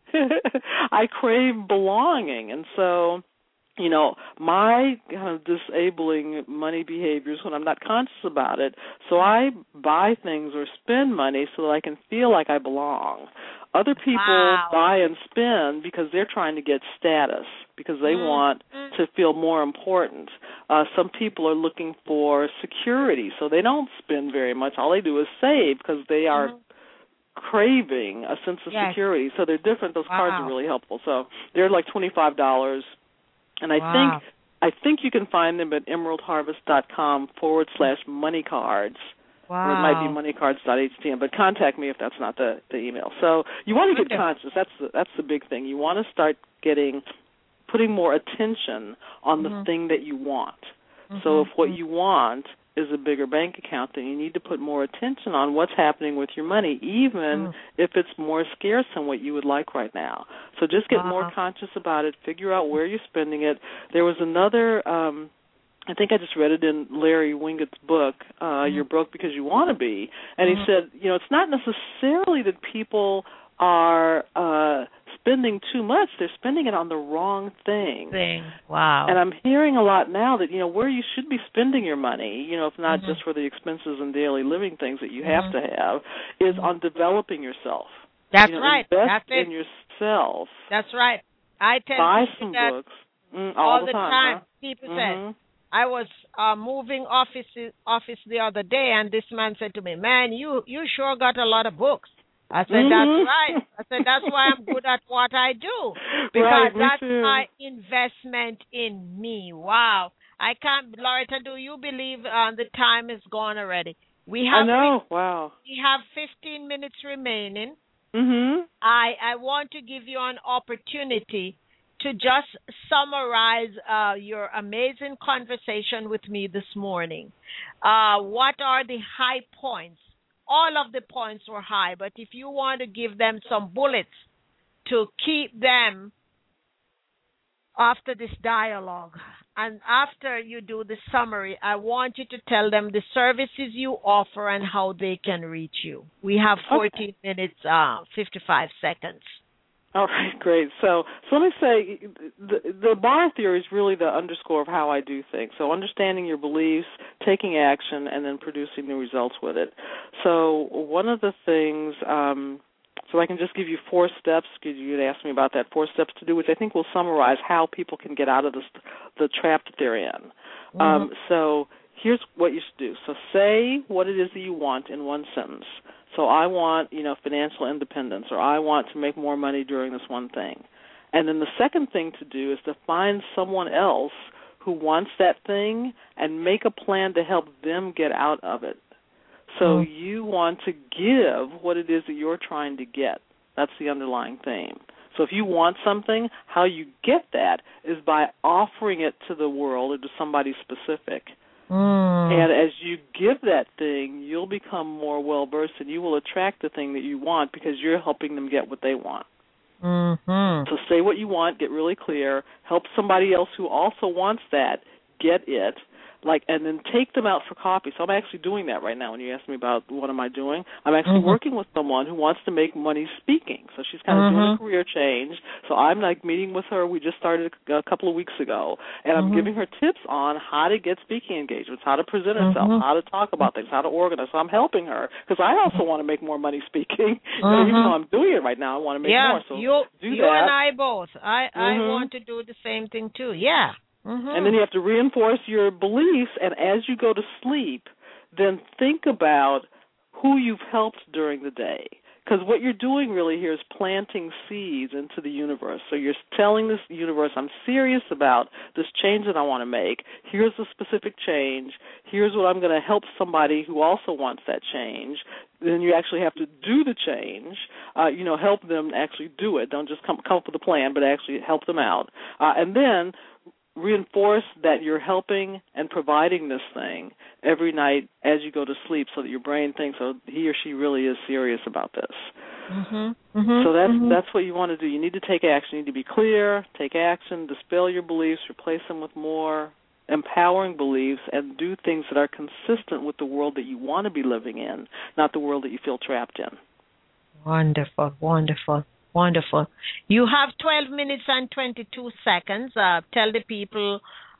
I crave belonging, and so, you know, my kind of disabling money behaviors when I'm not conscious about it, so I buy things or spend money so that I can feel like I belong. Other people wow. buy and spend because they're trying to get status, because they mm-hmm. want to feel more important. Uh, some people are looking for security, so they don't spend very much. All they do is save because they are mm-hmm. craving a sense of yes. security. So they're different. Those wow. cards are really helpful. So they're like twenty-five dollars. And I wow. think I think you can find them at emeraldharvest.com forward slash money cards. Wow. Or it might be moneycards dot h t m, but contact me if that's not the, the email. So you want to get conscious. That's the, that's the big thing. You want to start getting, putting more attention on mm-hmm. the thing that you want. Mm-hmm. So if what you want is a bigger bank account, then you need to put more attention on what's happening with your money, even mm. if it's more scarce than what you would like right now. So just get wow. more conscious about it. Figure out where you're spending it. There was another, um, I think I just read it in Larry Winget's book, uh, mm. You're Broke Because You Want to Be, and mm. he said, you know, it's not necessarily that people are uh, spending too much. They're spending it on the wrong thing. Thing. Wow. And I'm hearing a lot now that, you know, where you should be spending your money, you know, if not mm-hmm. just for the expenses and daily living things that you have mm-hmm. to have, is on developing yourself. That's you know, right. Invest That's it. in yourself. That's right. I tend Buy to some that books. Mm, all, all the the time. time. Huh? People mm-hmm. said, I was uh, moving office office the other day, and this man said to me, man, you, you sure got a lot of books. I said, mm-hmm. that's right. I said, that's why I'm good at what I do. Because right, that's too. my investment in me. Wow. I can't, Loretta, do you believe uh, the time is gone already? We have I know. Wow. We have fifteen minutes remaining. Mhm. I I want to give you an opportunity to just summarize uh, your amazing conversation with me this morning. Uh, what are the high points? All of the points were high, but if you want to give them some bullets to keep them after this dialogue, and after you do the summary, I want you to tell them the services you offer and how they can reach you. We have fourteen okay. minutes, uh, fifty-five seconds. All right, great. So, so let me say, the, the bar theory is really the underscore of how I do things. So understanding your beliefs, taking action, and then producing the results with it. So one of the things, um, so I can just give you four steps, because you had asked me about that, four steps to do, which I think will summarize how people can get out of this, the trap that they're in. Mm-hmm. Um, so here's what you should do. So say what it is that you want in one sentence. So I want, you know, financial independence, or I want to make more money doing this one thing. And then the second thing to do is to find someone else who wants that thing and make a plan to help them get out of it. So mm-hmm. you want to give what it is that you're trying to get. That's the underlying theme. So if you want something, how you get that is by offering it to the world or to somebody specific. Mm. And as you give that thing, you'll become more well-versed and you will attract the thing that you want because you're helping them get what they want. Mm-hmm. So say what you want, get really clear, help somebody else who also wants that get it, like, and then take them out for coffee. So I'm actually doing that right now. When you ask me about what am I doing, I'm actually mm-hmm. working with someone who wants to make money speaking. So she's kind of mm-hmm. doing a career change. So I'm like meeting with her. We just started a couple of weeks ago, and I'm mm-hmm. giving her tips on how to get speaking engagements, how to present herself, mm-hmm. how to talk about things, how to organize. So I'm helping her because I also want to make more money speaking. Mm-hmm. But even though I'm doing it right now, I want to make yeah, more. So you, do you that. and I both. I, mm-hmm. I want to do the same thing too. Yeah. Mm-hmm. And then you have to reinforce your beliefs, and as you go to sleep, then think about who you've helped during the day. Because what you're doing really here is planting seeds into the universe. So you're telling this universe, I'm serious about this change that I want to make. Here's the specific change. Here's what I'm going to help somebody who also wants that change. Then you actually have to do the change, uh, you know, help them actually do it. Don't just come, come up with a plan, but actually help them out. Uh, and then reinforce that you're helping and providing this thing every night as you go to sleep so that your brain thinks, oh, he or she really is serious about this. Mm-hmm. Mm-hmm. So that's, mm-hmm. that's what you want to do. You need to take action. You need to be clear, take action, dispel your beliefs, replace them with more empowering beliefs, and do things that are consistent with the world that you want to be living in, not the world that you feel trapped in. Wonderful, wonderful. Wonderful. You have twelve minutes and twenty-two seconds. Uh, tell the people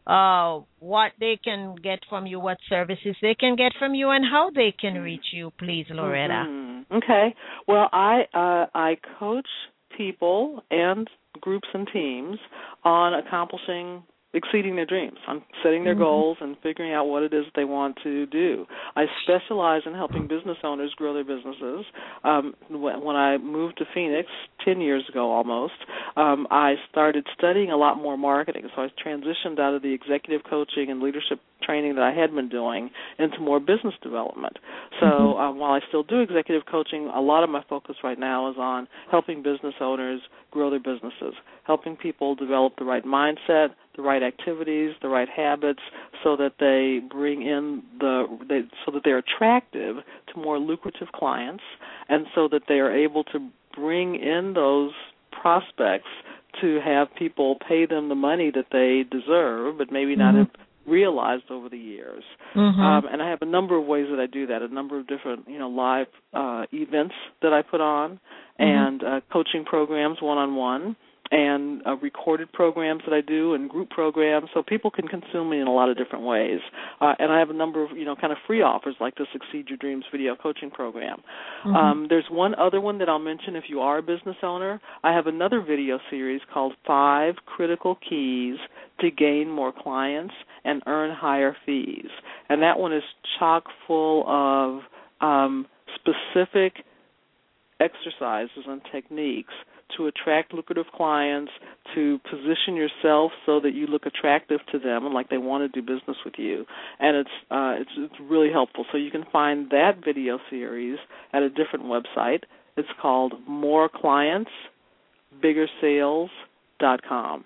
uh, what they can get from you, what services they can get from you, and how they can reach you, please, Loretta. Mm-hmm. Okay. Well, I uh, I coach people and groups and teams on accomplishing exceeding their dreams, on setting their mm-hmm. goals and figuring out what it is they want to do. I specialize in helping business owners grow their businesses. Um, when I moved to Phoenix ten years ago almost, um, I started studying a lot more marketing. So I transitioned out of the executive coaching and leadership training that I had been doing into more business development. So mm-hmm. um, while I still do executive coaching, a lot of my focus right now is on helping business owners grow their businesses, helping people develop the right mindset, the right activities, the right habits, so that they bring in the, they, so that they're attractive to more lucrative clients, and so that they are able to bring in those prospects to have people pay them the money that they deserve, but maybe mm-hmm. not have realized over the years. Mm-hmm. Um, and I have a number of ways that I do that, a number of different, you know, live uh, events that I put on, mm-hmm. and uh, coaching programs one-on-one, and uh, recorded programs that I do, and group programs, so people can consume me in a lot of different ways. Uh, and I have a number of, you know, kind of free offers like the Succeed Your Dreams video coaching program. Mm-hmm. Um, there's one other one that I'll mention if you are a business owner. I have another video series called Five Critical Keys to Gain More Clients and Earn Higher Fees. And that one is chock full of um, specific exercises and techniques to attract lucrative clients, to position yourself so that you look attractive to them and like they want to do business with you. And it's uh, it's, it's really helpful. So you can find that video series at a different website. It's called more clients bigger sales dot com.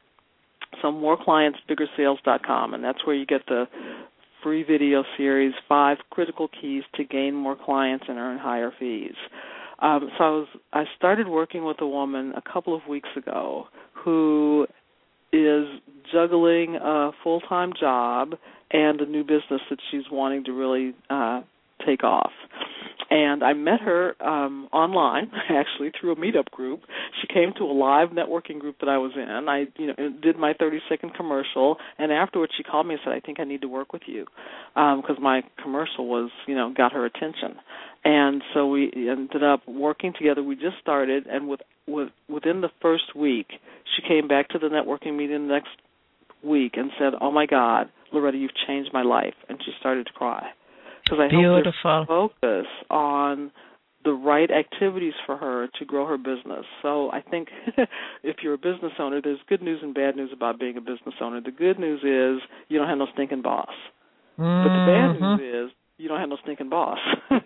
So more clients bigger sales dot com, and that's where you get the free video series, Five Critical Keys to Gain More Clients and Earn Higher Fees. Um, so I, was, I started working with a woman a couple of weeks ago who is juggling a full-time job and a new business that she's wanting to really uh, take off. And I met her um, online, actually, through a meetup group. She came to a live networking group that I was in. I, you know, did my thirty-second commercial, and afterwards she called me and said, "I think I need to work with you," because um, my commercial was, you know, got her attention. And so we ended up working together. We just started, and with, with within the first week, she came back to the networking meeting the next week and said, "Oh my God, Loretta, you've changed my life," and she started to cry. Because I Beautiful. helped her focus on the right activities for her to grow her business. So I think if you're a business owner, there's good news and bad news about being a business owner. The good news is you don't have no stinking boss. Mm-hmm. But the bad news is you don't have no stinking boss.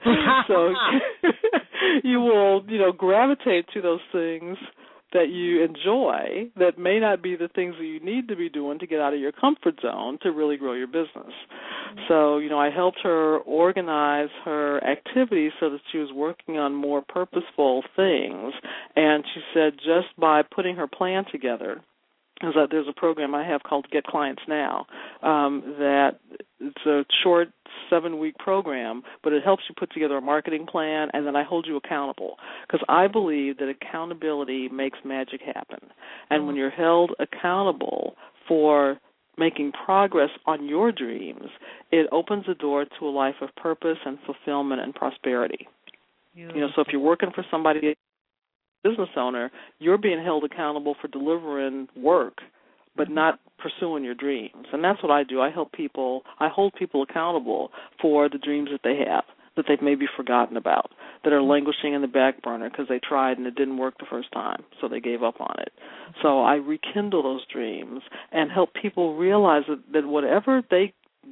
So you will, you know, gravitate to those things that you enjoy that may not be the things that you need to be doing to get out of your comfort zone to really grow your business. So, you know, I helped her organize her activities so that she was working on more purposeful things. And she said just by putting her plan together, is that there's a program I have called Get Clients Now, um, that it's a short seven-week program, but it helps you put together a marketing plan, and then I hold you accountable. Because I believe that accountability makes magic happen. And when you're held accountable for making progress on your dreams, it opens the door to a life of purpose and fulfillment and prosperity. Beautiful. You know, so if you're working for somebody, business owner, you're being held accountable for delivering work, but not pursuing your dreams. And that's what I do. I help people, I hold people accountable for the dreams that they have, that they've maybe forgotten about, that are languishing in the back burner because they tried and it didn't work the first time, so they gave up on it. So I rekindle those dreams and help people realize that, that whatever they,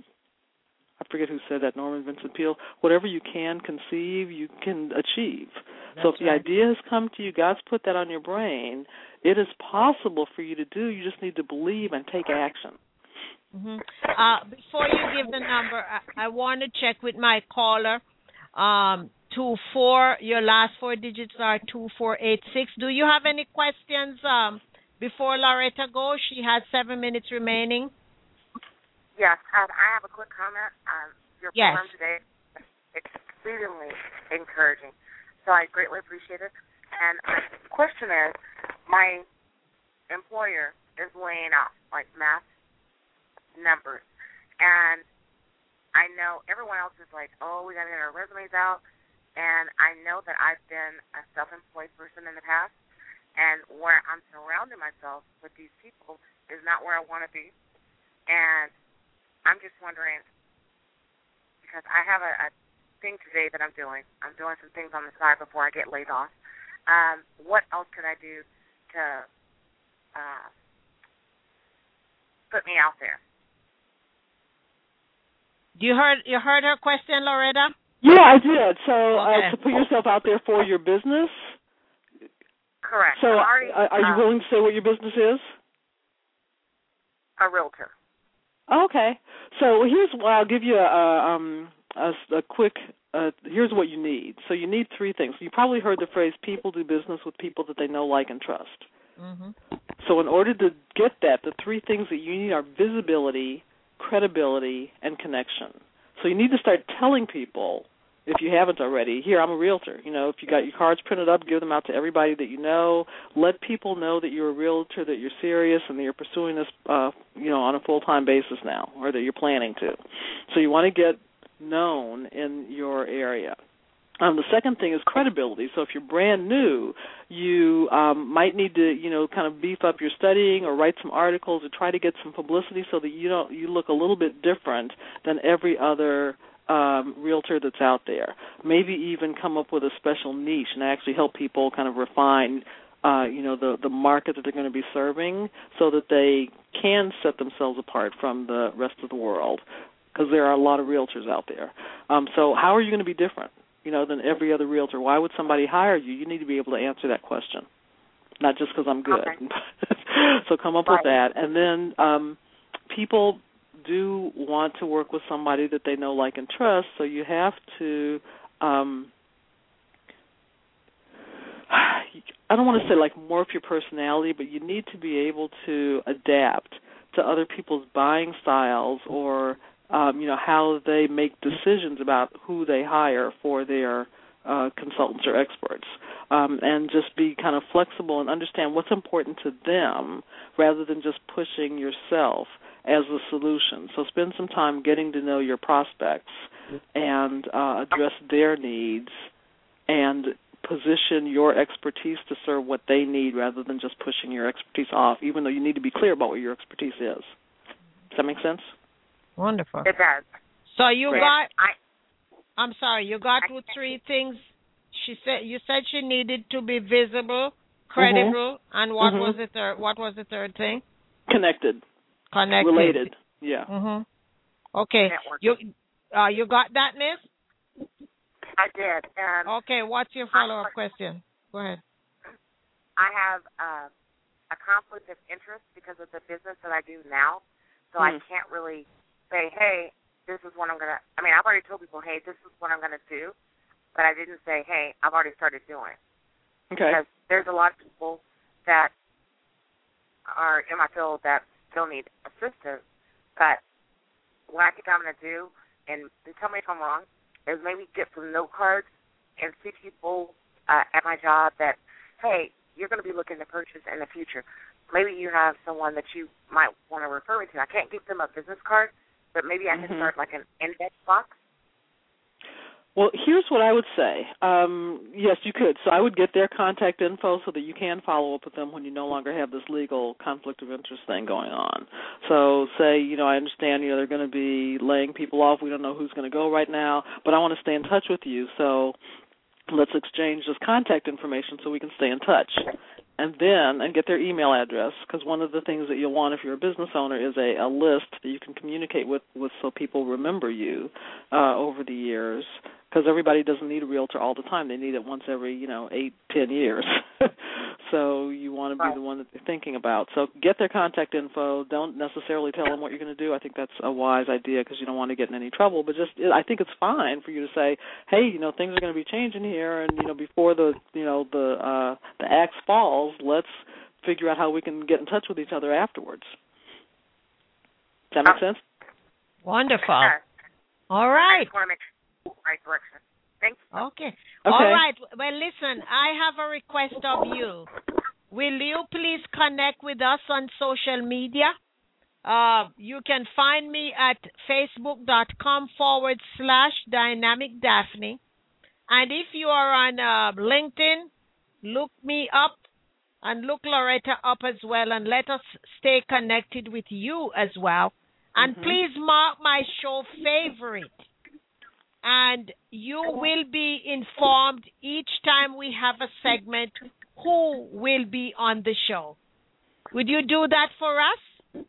I forget who said that, Norman Vincent Peale, whatever you can conceive, you can achieve. That's so if the right. idea has come to you, God's put that on your brain, it is possible for you to do. You just need to believe and take action. Mm-hmm. Uh, before you give the number, I, I want to check with my caller. Um, two four, your last four digits are two four eight six. Do you have any questions um, before Loretta goes? She has seven minutes remaining. Yes, um, I have a quick comment. Um, your yes. program today is exceedingly encouraging, so I greatly appreciate it. And my question is, my employer is laying off, like mass numbers, and I know everyone else is like, oh, we got to get our resumes out, and I know that I've been a self-employed person in the past, and where I'm surrounding myself with these people is not where I want to be, and I'm just wondering, because I have a, a thing today that I'm doing. I'm doing some things on the side before I get laid off. Um, what else could I do to uh, put me out there? You heard you heard her question, Loretta? Yeah, I did. So okay. uh, to put yourself out there for your business? Correct. So already, are, are you um, willing to say what your business is? A realtor. Okay. So here's well, I'll give you a, um, a, a quick, uh, here's what you need. So you need three things. You probably heard the phrase, people do business with people that they know, like, and trust. Mm-hmm. So in order to get that, the three things that you need are visibility, credibility, and connection. So you need to start telling people, if you haven't already, here, I'm a realtor. You know, if you got your cards printed up, give them out to everybody that you know. Let people know that you're a realtor, that you're serious, and that you're pursuing this, uh, you know, on a full-time basis now, or that you're planning to. So you want to get known in your area. Um, the second thing is credibility. So if you're brand new, you um, might need to, you know, kind of beef up your studying or write some articles or try to get some publicity so that you don't you look a little bit different than every other um, realtor that's out there. Maybe even come up with a special niche and actually help people kind of refine uh, you know, the, the market that they're going to be serving so that they can set themselves apart from the rest of the world, because there are a lot of realtors out there. Um, so how are you going to be different, you know, than every other realtor? Why would somebody hire you? You need to be able to answer that question, not just because I'm good. Okay. So come up right. with that. And then um, people do want to work with somebody that they know, like, and trust, so you have to um, – I don't want to say like morph your personality, but you need to be able to adapt to other people's buying styles or, um, you know, how they make decisions about who they hire for their uh, consultants or experts, um, and just be kind of flexible and understand what's important to them rather than just pushing yourself as a solution. So spend some time getting to know your prospects and uh, address their needs and position your expertise to serve what they need rather than just pushing your expertise off, even though you need to be clear about what your expertise is. Does that make sense? Wonderful. It does. So you Great. got, I, I'm sorry, you got I, with three things. She said, you said she needed to be visible, credible, mm-hmm. and what mm-hmm. was the third, what was the third thing? Connected. Connected. Related. Yeah. Mm-hmm. Okay. You, uh, you got that, Miss? I did. And okay, what's your follow-up I, question? Go ahead. I have uh, a conflict of interest because of the business that I do now, so mm. I can't really say, hey, this is what I'm going to – I mean, I've already told people, hey, this is what I'm going to do, but I didn't say, hey, I've already started doing it. Okay. Because there's a lot of people that are in my field that still need assistance, but what I think I'm going to do, and tell me if I'm wrong, is maybe get some note cards and see people uh, at my job that, hey, you're going to be looking to purchase in the future. Maybe you have someone that you might want to refer me to. I can't give them a business card, but maybe I can mm-hmm. start like an index box. Well, here's what I would say. Um, yes, you could. So I would get their contact info so that you can follow up with them when you no longer have this legal conflict of interest thing going on. So say, you know, I understand, you know, they're going to be laying people off. We don't know who's going to go right now, but I want to stay in touch with you. So let's exchange this contact information so we can stay in touch. And then, and get their email address, because one of the things that you'll want if you're a business owner is a, a list that you can communicate with, with so people remember you uh, over the years, because everybody doesn't need a realtor all the time. They need it once every, you know, eight, ten years. So you want to be the one that they're thinking about. So get their contact info. Don't necessarily tell them what you're going to do. I think that's a wise idea because you don't want to get in any trouble. But just, I think it's fine for you to say, hey, you know, things are going to be changing here, and you know, before the, you know, the uh, the axe falls, let's figure out how we can get in touch with each other afterwards. Does that make sense? Wonderful. All right. I just want to make sure right direction. Thank you. Okay. okay. All right. Well, listen, I have a request of you. Will you please connect with us on social media? Uh, you can find me at facebook.com forward slash dynamic Daphne. And if you are on uh, LinkedIn, look me up and look Loretta up as well, and let us stay connected with you as well. And mm-hmm. please mark my show favorite. And you will be informed each time we have a segment who will be on the show. Would you do that for us?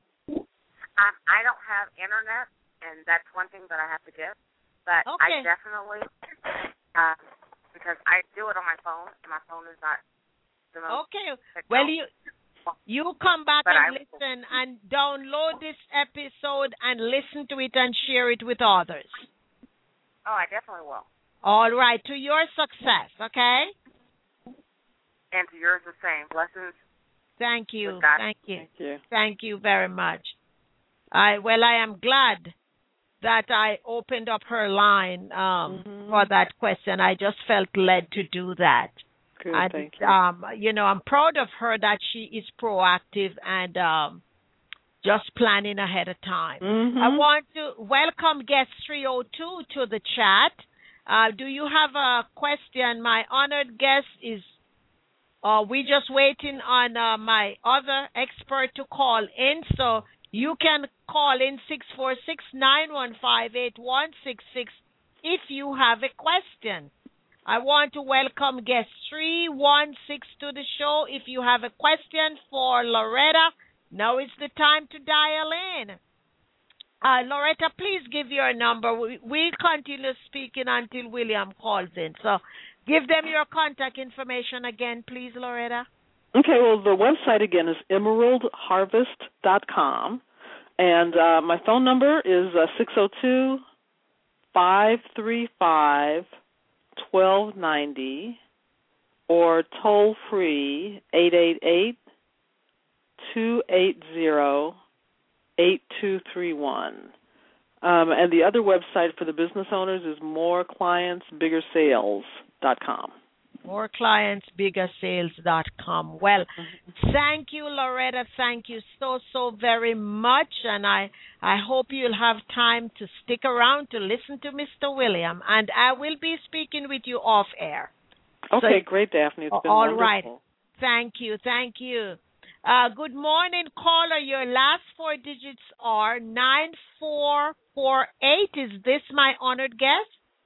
Um, I don't have internet, and that's one thing that I have to give. But okay. I definitely, uh, because I do it on my phone, and my phone is not the most. Okay. Well, you you come back but and I, listen and download this episode and listen to it and share it with others. Oh, I definitely will. All right. To your success, okay? And to yours the same. Blessings. Thank you. Thank you. Thank you. Thank you very much. I well, I am glad that I opened up her line um, mm-hmm. for that question. I just felt led to do that. Good, and, thank you. Um, you know, I'm proud of her that she is proactive and um, just planning ahead of time. Mm-hmm. I want to welcome guest three oh two to the chat. Uh, do you have a question? My honored guest is, uh, we just waiting on uh, my other expert to call in, so you can call in six four six, nine one five, eight one six six if you have a question. I want to welcome guest three one six to the show. If you have a question for Loretta, now is the time to dial in. Uh, Loretta, please give your number. We, we'll continue speaking until William calls in. So give them your contact information again, please, Loretta. Okay, well, the website again is emerald harvest dot com. And uh, my phone number is uh, six oh two, five three five, one two nine zero or toll free eight eight eight, two eight zero, eight two three one. Um, and the other website for the business owners is more clients bigger sales dot com. more clients bigger sales dot com. Well, thank you, Loretta. Thank you so, so very much. And I, I hope you'll have time to stick around to listen to Mister William. And I will be speaking with you off air. Okay, so, great, Daphne. It's been all wonderful. Right. Thank you. Thank you. Uh, good morning, caller. Your last four digits are nine four four eight. Is this my honored guest?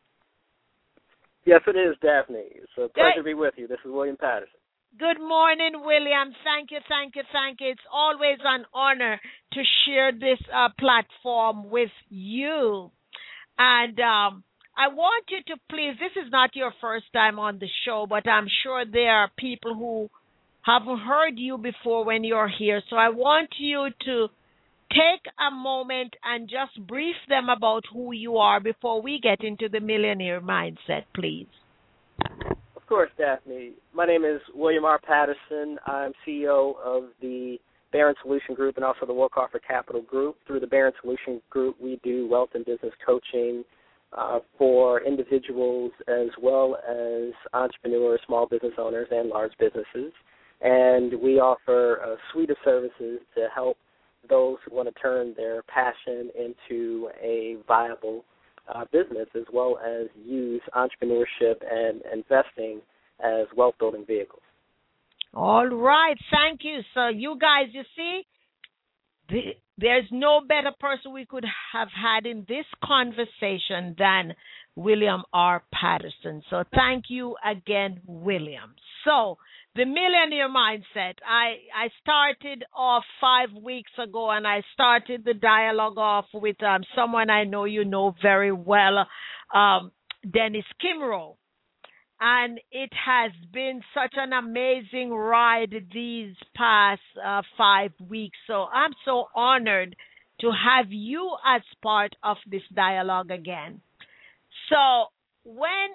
Yes, it is, Daphne. It's a pleasure Good. to be with you. This is William Patterson. Good morning, William. Thank you, thank you, thank you. It's always an honor to share this uh, platform with you. And um, I want you to please, this is not your first time on the show, but I'm sure there are people who haven't heard you before when you're here. So I want you to take a moment and just brief them about who you are before we get into the millionaire mindset, please. Of course, Daphne. My name is William R. Patterson. I'm C E O of the Barron Solution Group and also the Wilcoffer Capital Group. Through the Barron Solution Group, we do wealth and business coaching uh, for individuals as well as entrepreneurs, small business owners, and large businesses. And we offer a suite of services to help those who want to turn their passion into a viable uh, business, as well as use entrepreneurship and investing as wealth-building vehicles. All right. Thank you. So you guys, you see, the, there's no better person we could have had in this conversation than William R. Patterson. So thank you again, William. So the millionaire mindset, I, I started off five weeks ago, and I started the dialogue off with um, someone I know you know very well, um, Dennis Kimrow. And it has been such an amazing ride these past uh, five weeks. So I'm so honored to have you as part of this dialogue again. So when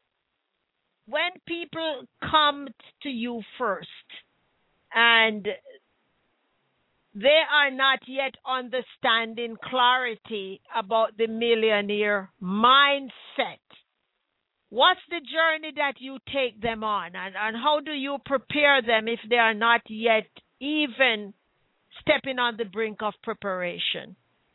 when people come to you first and they are not yet understanding clarity about the millionaire mindset, what's the journey that you take them on, and, and how do you prepare them if they are not yet even stepping on the brink of preparation?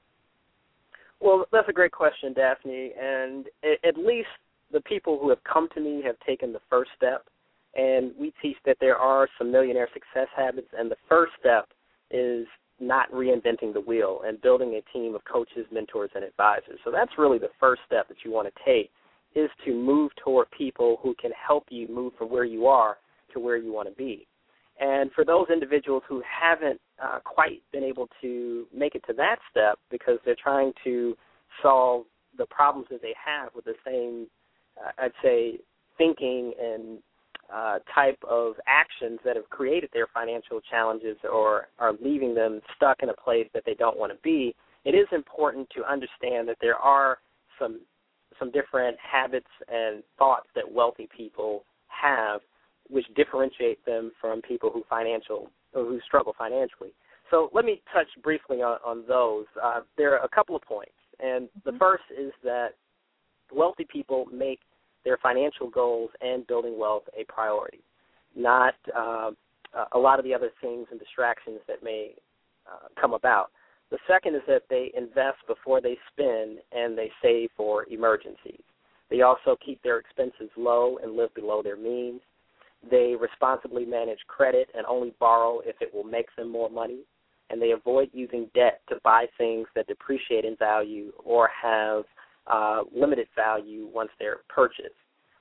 Well, that's a great question, Daphne, and at least the people who have come to me have taken the first step, and we teach that there are some millionaire success habits, and the first step is not reinventing the wheel and building a team of coaches, mentors, and advisors. So that's really the first step that you want to take, is to move toward people who can help you move from where you are to where you want to be. And for those individuals who haven't uh, quite been able to make it to that step because they're trying to solve the problems that they have with the same, uh, I'd say, thinking and uh, type of actions that have created their financial challenges or are leaving them stuck in a place that they don't want to be, it is important to understand that there are some some different habits and thoughts that wealthy people have which differentiate them from people who financial or who struggle financially. So let me touch briefly on, on those. Uh, there are a couple of points, and mm-hmm. the first is that wealthy people make their financial goals and building wealth a priority, not uh, a lot of the other things and distractions that may uh, come about. The second is that they invest before they spend, and they save for emergencies. They also keep their expenses low and live below their means. They responsibly manage credit and only borrow if it will make them more money. And they avoid using debt to buy things that depreciate in value or have uh, limited value once they're purchased.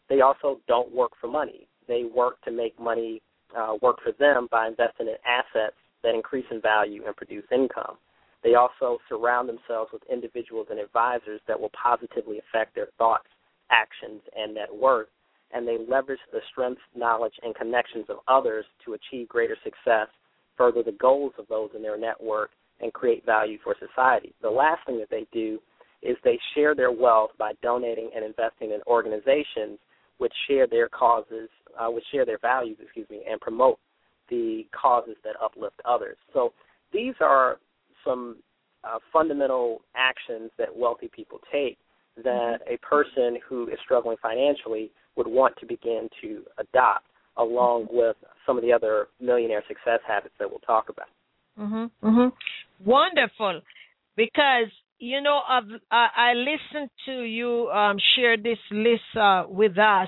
they also don't work for money. They work to make money uh, work for them by investing in assets that increase in value and produce income. They also surround themselves with individuals and advisors that will positively affect their thoughts, actions, and net worth, and they leverage the strengths, knowledge, and connections of others to achieve greater success, further the goals of those in their network, and create value for society. The last thing that they do is they share their wealth by donating and investing in organizations which share their causes, uh, which share their values, excuse me, and promote the causes that uplift others. So these are some uh, fundamental actions that wealthy people take that a person who is struggling financially would want to begin to adopt, along with some of the other millionaire success habits that we'll talk about. Mm-hmm, mm-hmm. Wonderful, because, you know, I've, I, I listened to you um, share this list uh, with us,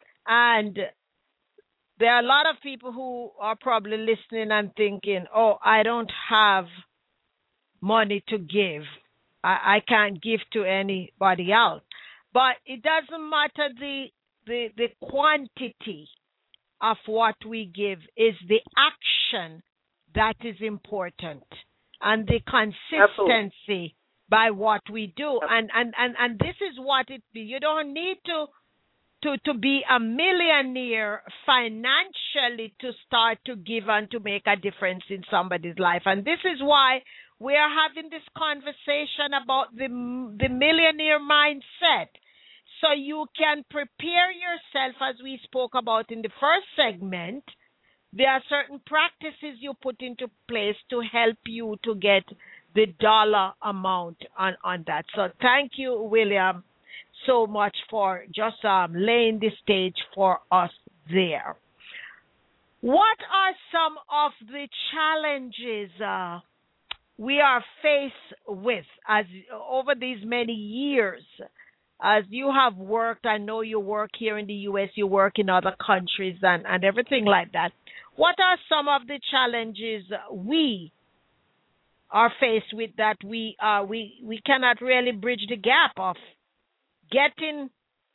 and there are a lot of people who are probably listening and thinking, oh, I don't have money to give. I, I can't give to anybody else. But it doesn't matter the, the, the quantity of what we give. Is the action that is important, and the consistency Absolutely. By what we do. And, and, and, and this is what it be. You don't need to To, to be a millionaire financially to start to give and to make a difference in somebody's life. And this is why we are having this conversation about the, the millionaire mindset. So you can prepare yourself, as we spoke about in the first segment. There are certain practices you put into place to help you to get the dollar amount on, on that. So thank you, William, so much for just um, laying the stage for us there. What are some of the challenges uh, we are faced with as over these many years? As you have worked, I know you work here in the U S, you work in other countries and, and everything like that. What are some of the challenges we are faced with that we uh, we we cannot really bridge the gap of getting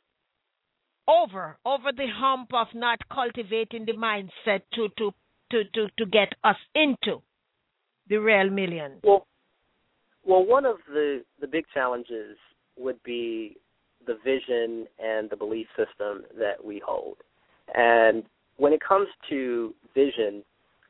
over over the hump of not cultivating the mindset to to to to, to get us into the real millions? Well, well, one of the, the big challenges would be the vision and the belief system that we hold. And when it comes to vision,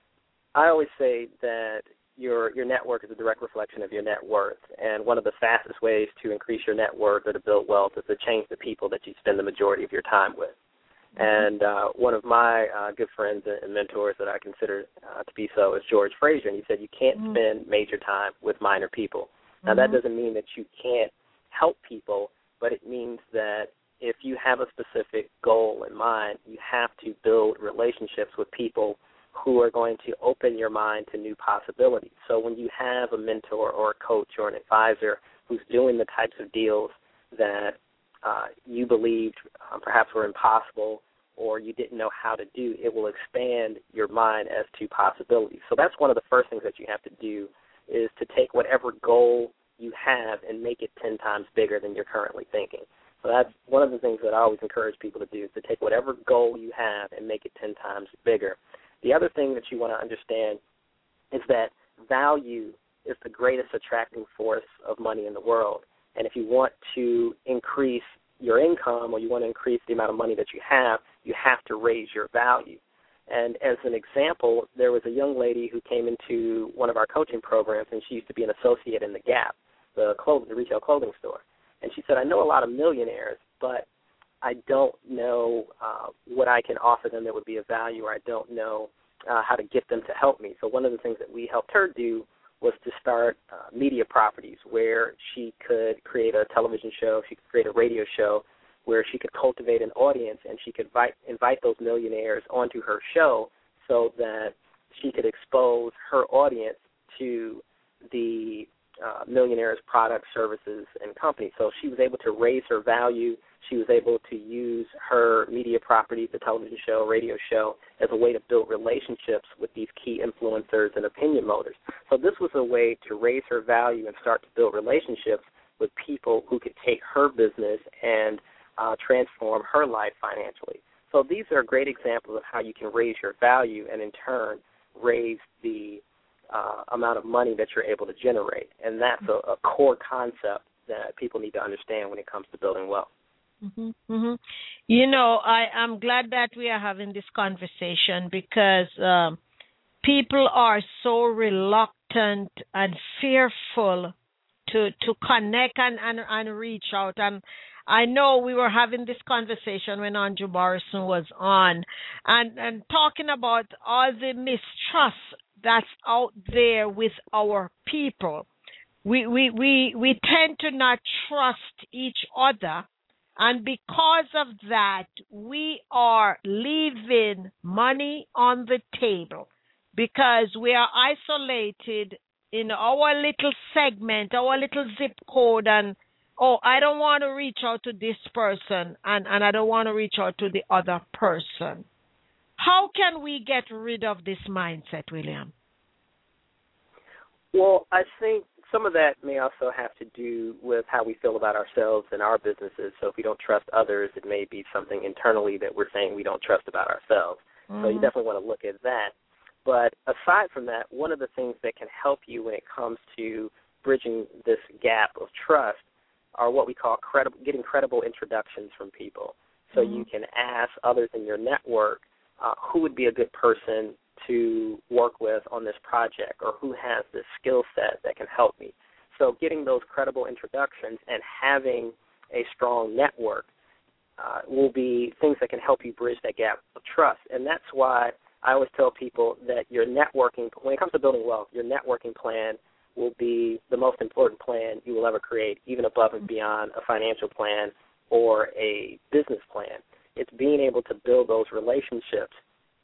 I always say that your your network is a direct reflection of your net worth. And one of the fastest ways to increase your net worth or to build wealth is to change the people that you spend the majority of your time with. Mm-hmm. And uh, one of my uh, good friends and mentors that I consider uh, to be so is George Fraser, and he said you can't mm-hmm. spend major time with minor people. Now, mm-hmm. that doesn't mean that you can't help people, but it means that if you have a specific goal in mind, you have to build relationships with people who are going to open your mind to new possibilities. So when you have a mentor or a coach or an advisor who's doing the types of deals that uh, you believed um, perhaps were impossible or you didn't know how to do, it will expand your mind as to possibilities. So that's one of the first things that you have to do, is to take whatever goal you have and make it ten times bigger than you're currently thinking. So that's one of the things that I always encourage people to do, is to take whatever goal you have and make it ten times bigger. The other thing that you want to understand is that value is the greatest attracting force of money in the world. And if you want to increase your income or you want to increase the amount of money that you have, you have to raise your value. And as an example, there was a young lady who came into one of our coaching programs, and she used to be an associate in the Gap, the clothing, the retail clothing store. And she said, I know a lot of millionaires, but I don't know uh, what I can offer them that would be of value, or I don't know uh, how to get them to help me. So one of the things that we helped her do was to start uh, media properties where she could create a television show, she could create a radio show, where she could cultivate an audience, and she could invite, invite those millionaires onto her show so that she could expose her audience to the uh, millionaires' products, services, and companies. So she was able to raise her value. She was able to use her media property, the television show, radio show, as a way to build relationships with these key influencers and opinion motors. So this was a way to raise her value and start to build relationships with people who could take her business and uh, transform her life financially. So these are great examples of how you can raise your value and, in turn, raise the uh, amount of money that you're able to generate. And that's a, a core concept that people need to understand when it comes to building wealth. Mm-hmm, mm-hmm. You know, I, I'm glad that we are having this conversation because um, people are so reluctant and fearful to to connect and, and, and reach out. And I know we were having this conversation when Andrew Morrison was on and, and talking about all the mistrust that's out there with our people. We, we, we, we tend to not trust each other. And because of that, we are leaving money on the table because we are isolated in our little segment, our little zip code, and, oh, I don't want to reach out to this person, and, and I don't want to reach out to the other person. How can we get rid of this mindset, William? Well, I think some of that may also have to do with how we feel about ourselves and our businesses. So if we don't trust others, it may be something internally that we're saying we don't trust about ourselves. Mm-hmm. So you definitely want to look at that. But aside from that, one of the things that can help you when it comes to bridging this gap of trust are what we call credible, getting credible introductions from people. So mm-hmm. you can ask others in your network uh, who would be a good person to work with on this project, or who has this skill set that can help me. So getting those credible introductions and having a strong network uh, will be things that can help you bridge that gap of trust. And that's why I always tell people that your networking, when it comes to building wealth, your networking plan will be the most important plan you will ever create, even above and beyond a financial plan or a business plan. It's being able to build those relationships.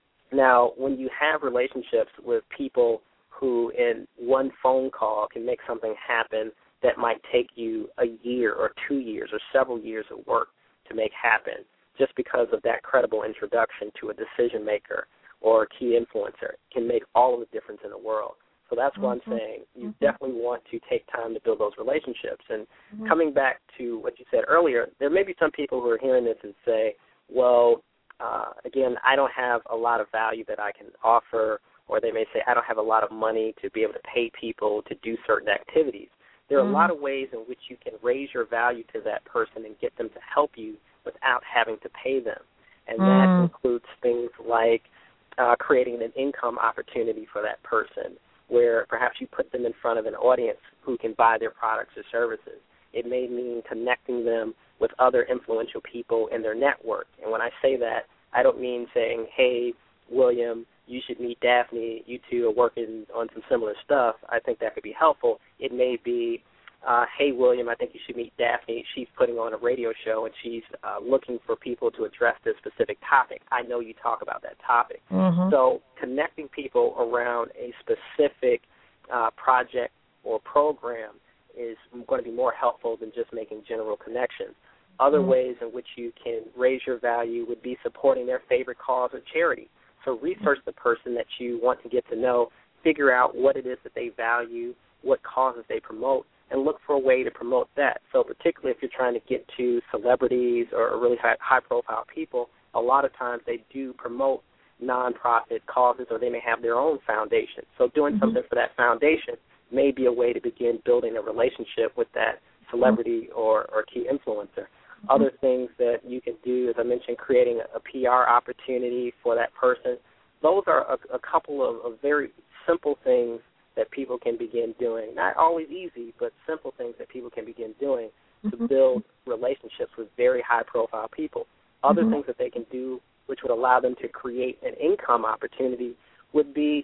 Now, when you have relationships with people who in one phone call can make something happen that might take you a year or two years or several years of work to make happen, just because of that credible introduction to a decision maker or a key influencer, can make all of the difference in the world. So that's why mm-hmm. I'm saying you mm-hmm. definitely want to take time to build those relationships. And mm-hmm. coming back to what you said earlier, there may be some people who are hearing this and say, well, Uh, again, I don't have a lot of value that I can offer, or they may say I don't have a lot of money to be able to pay people to do certain activities. There are mm-hmm. a lot of ways in which you can raise your value to that person and get them to help you without having to pay them. And mm-hmm. that includes things like uh, creating an income opportunity for that person, where perhaps you put them in front of an audience who can buy their products or services. It may mean connecting them with other influential people in their network. And when I say that, I don't mean saying, hey, William, you should meet Daphne. You two are working on some similar stuff. I think that could be helpful. It may be, uh, hey, William, I think you should meet Daphne. She's putting on a radio show, and she's uh, looking for people to address this specific topic. I know you talk about that topic. Mm-hmm. So connecting people around a specific uh, project or program is going to be more helpful than just making general connections. Other mm-hmm. ways in which you can raise your value would be supporting their favorite cause or charity. So research the person that you want to get to know, figure out what it is that they value, what causes they promote, and look for a way to promote that. So particularly if you're trying to get to celebrities or really high, high-profile people, a lot of times they do promote nonprofit causes, or they may have their own foundation. So doing mm-hmm. something for that foundation may be a way to begin building a relationship with that celebrity mm-hmm. or, or key influencer. Mm-hmm. Other things that you can do, as I mentioned, creating a, a P R opportunity for that person. Those are a, a couple of, of very simple things that people can begin doing. Not always easy, but simple things that people can begin doing mm-hmm. to build relationships with very high-profile people. Other mm-hmm. things that they can do which would allow them to create an income opportunity would be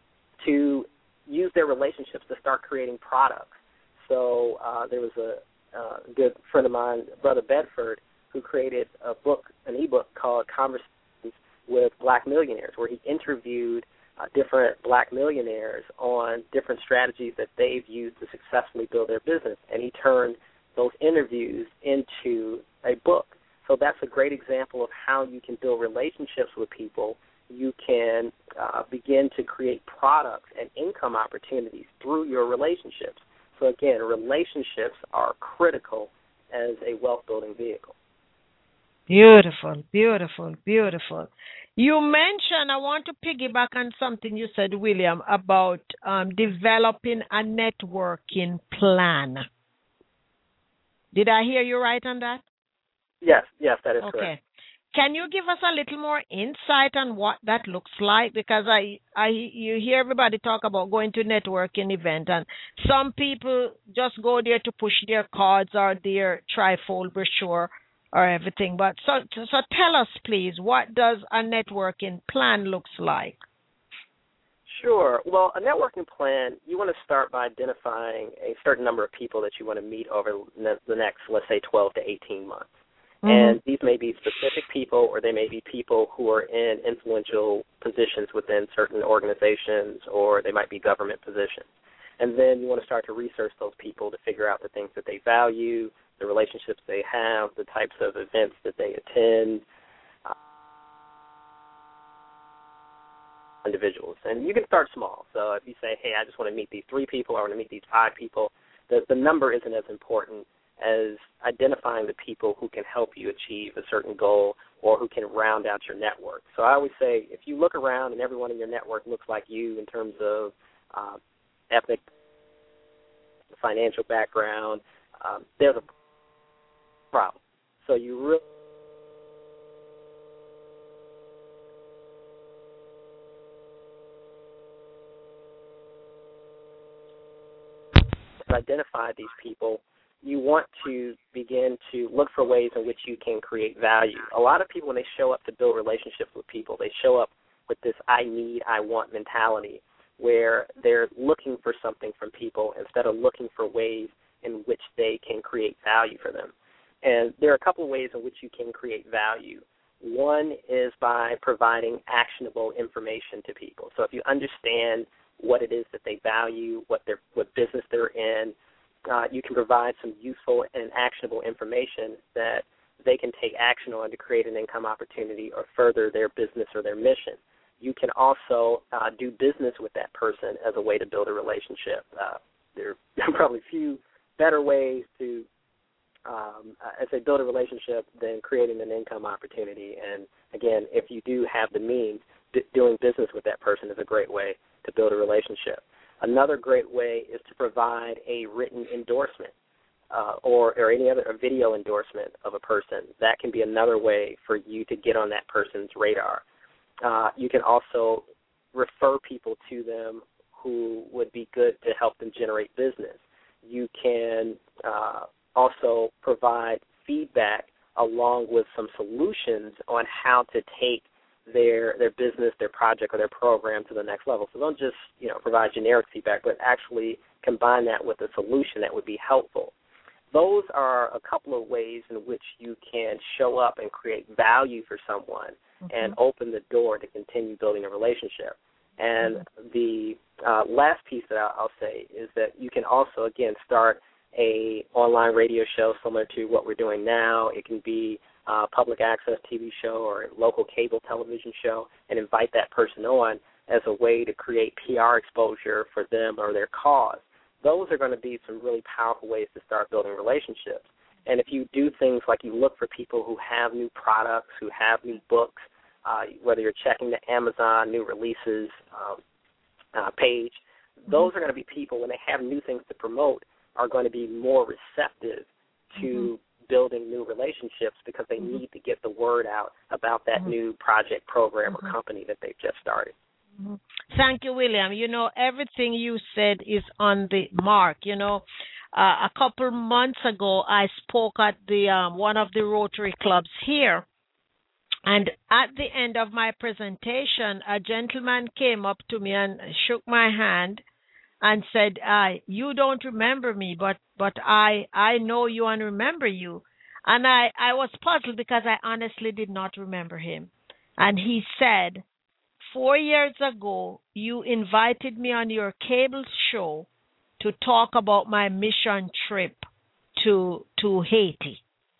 to use their relationships to start creating products. So uh, there was a uh, good friend of mine, Brother Bedford, who created a book, an e-book called Conversations with Black Millionaires, where he interviewed uh, different black millionaires on different strategies that they've used to successfully build their business. And he turned those interviews into a book. So that's a great example of how you can build relationships with people. You can uh, begin to create products and income opportunities through your relationships. So, again, relationships are critical as a wealth-building vehicle. Beautiful, beautiful, beautiful. You mentioned, I want to piggyback on something you said, William, about um, developing a networking plan. Did I hear you right on that? Yes, yes, that is Okay. correct. Can you give us a little more insight on what that looks like? Because I, I, you hear everybody talk about going to networking event, and some people just go there to push their cards or their trifold brochure or everything. But so, so tell us, please, what does a networking plan looks like? Sure. Well, a networking plan, you want to start by identifying a certain number of people that you want to meet over the next, let's say, twelve to eighteen months. Mm-hmm. And these may be specific people, or they may be people who are in influential positions within certain organizations, or they might be government positions. And then you want to start to research those people to figure out the things that they value, the relationships they have, the types of events that they attend, uh, individuals. And you can start small. So if you say, hey, I just want to meet these three people, I want to meet these five people, the, the number isn't as important as identifying the people who can help you achieve a certain goal or who can round out your network. So I always say, if you look around and everyone in your network looks like you in terms of uh, ethnic, financial background, um, there's a problem. So you really identify these people, you want to begin to look for ways in which you can create value. A lot of people, when they show up to build relationships with people, they show up with this I need, I want mentality, where they're looking for something from people instead of looking for ways in which they can create value for them. And there are a couple of ways in which you can create value. One is by providing actionable information to people. So if you understand what it is that they value, what their what business they're in, uh, you can provide some useful and actionable information that they can take action on to create an income opportunity or further their business or their mission. You can also uh, do business with that person as a way to build a relationship. Uh, there are probably few better ways to, um, as they build a relationship, than creating an income opportunity. And again, if you do have the means, d- doing business with that person is a great way to build a relationship. Another great way is to provide a written endorsement uh, or, or any other a video endorsement of a person. That can be another way for you to get on that person's radar. Uh, you can also refer people to them who would be good to help them generate business. You can uh, also provide feedback along with some solutions on how to take their their business, their project, or their program to the next level. So don't just, you know, provide generic feedback, but actually combine that with a solution that would be helpful. Those are a couple of ways in which you can show up and create value for someone mm-hmm. and open the door to continue building a relationship. And mm-hmm. the uh, last piece that I'll, I'll say is that you can also, again, start a online radio show similar to what we're doing now. It can be a public access T V show or a local cable television show, and invite that person on as a way to create P R exposure for them or their cause. Those are going to be some really powerful ways to start building relationships. And if you do things like you look for people who have new products, who have new books, uh, whether you're checking the Amazon new releases um, uh, page, those are going to be people, when they have new things to promote, are going to be more receptive to mm-hmm. building new relationships because they mm-hmm. need to get the word out about that mm-hmm. new project, program, mm-hmm. or company that they've just started. Mm-hmm. Thank you, William. You know, everything you said is on the mark. You know, uh, a couple months ago, I spoke at the um, one of the Rotary clubs here. And at the end of my presentation, a gentleman came up to me and shook my hand and said, uh, you don't remember me, but, but I, I know you and remember you. And I, I was puzzled because I honestly did not remember him. And he said, four years ago, you invited me on your cable show to talk about my mission trip to, to Haiti.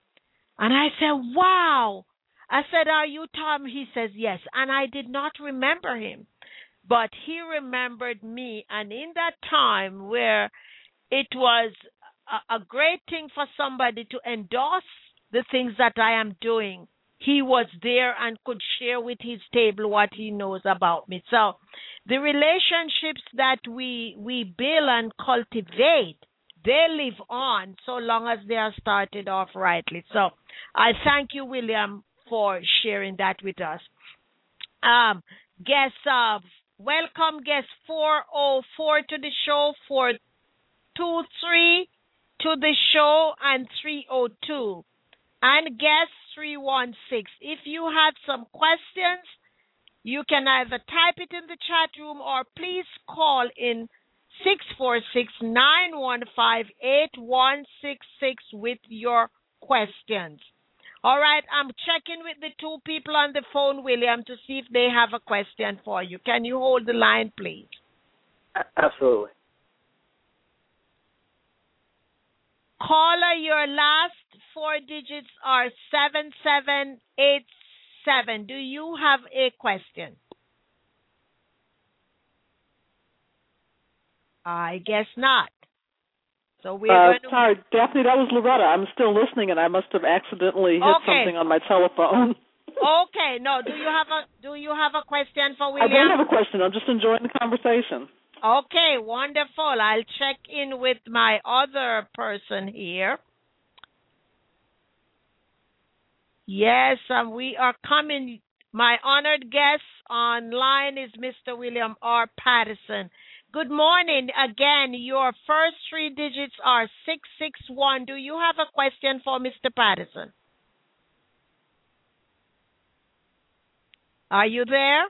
And I said, wow. I said, are you Tom? He says, yes. And I did not remember him. But he remembered me, and in that time where it was a, a great thing for somebody to endorse the things that I am doing he was there and could share with his table what he knows about me. So the relationships that we we build and cultivate, they live on so long as they are started off rightly. So I thank you, William, for sharing that with us. Um, guest, uh, welcome guest four oh four to the show, four two three to the show, and three oh two. And guest three one six. If you had some questions, you can either type it in the chat room or please call in six four six, nine one five, eight one six six with your questions. All right, I'm checking with the two people on the phone, William, to see if they have a question for you. Can you hold the line, please? Absolutely. Caller, your last four digits are seven seven eight seven. Do you have a question? I guess not. So we're uh, going to... Sorry, Daphne, that was Loretta. I'm still listening, and I must have accidentally hit Okay. something on my telephone. Okay. No, do you have a do you have a question for William? I don't have a question. I'm just enjoying the conversation. Okay, wonderful. I'll check in with my other person here. Yes, um, we are coming. My honored guest online is Mister William R. Patterson. Good morning. Again, your first three digits are six six one. Do you have a question for Mister Patterson? Are you there?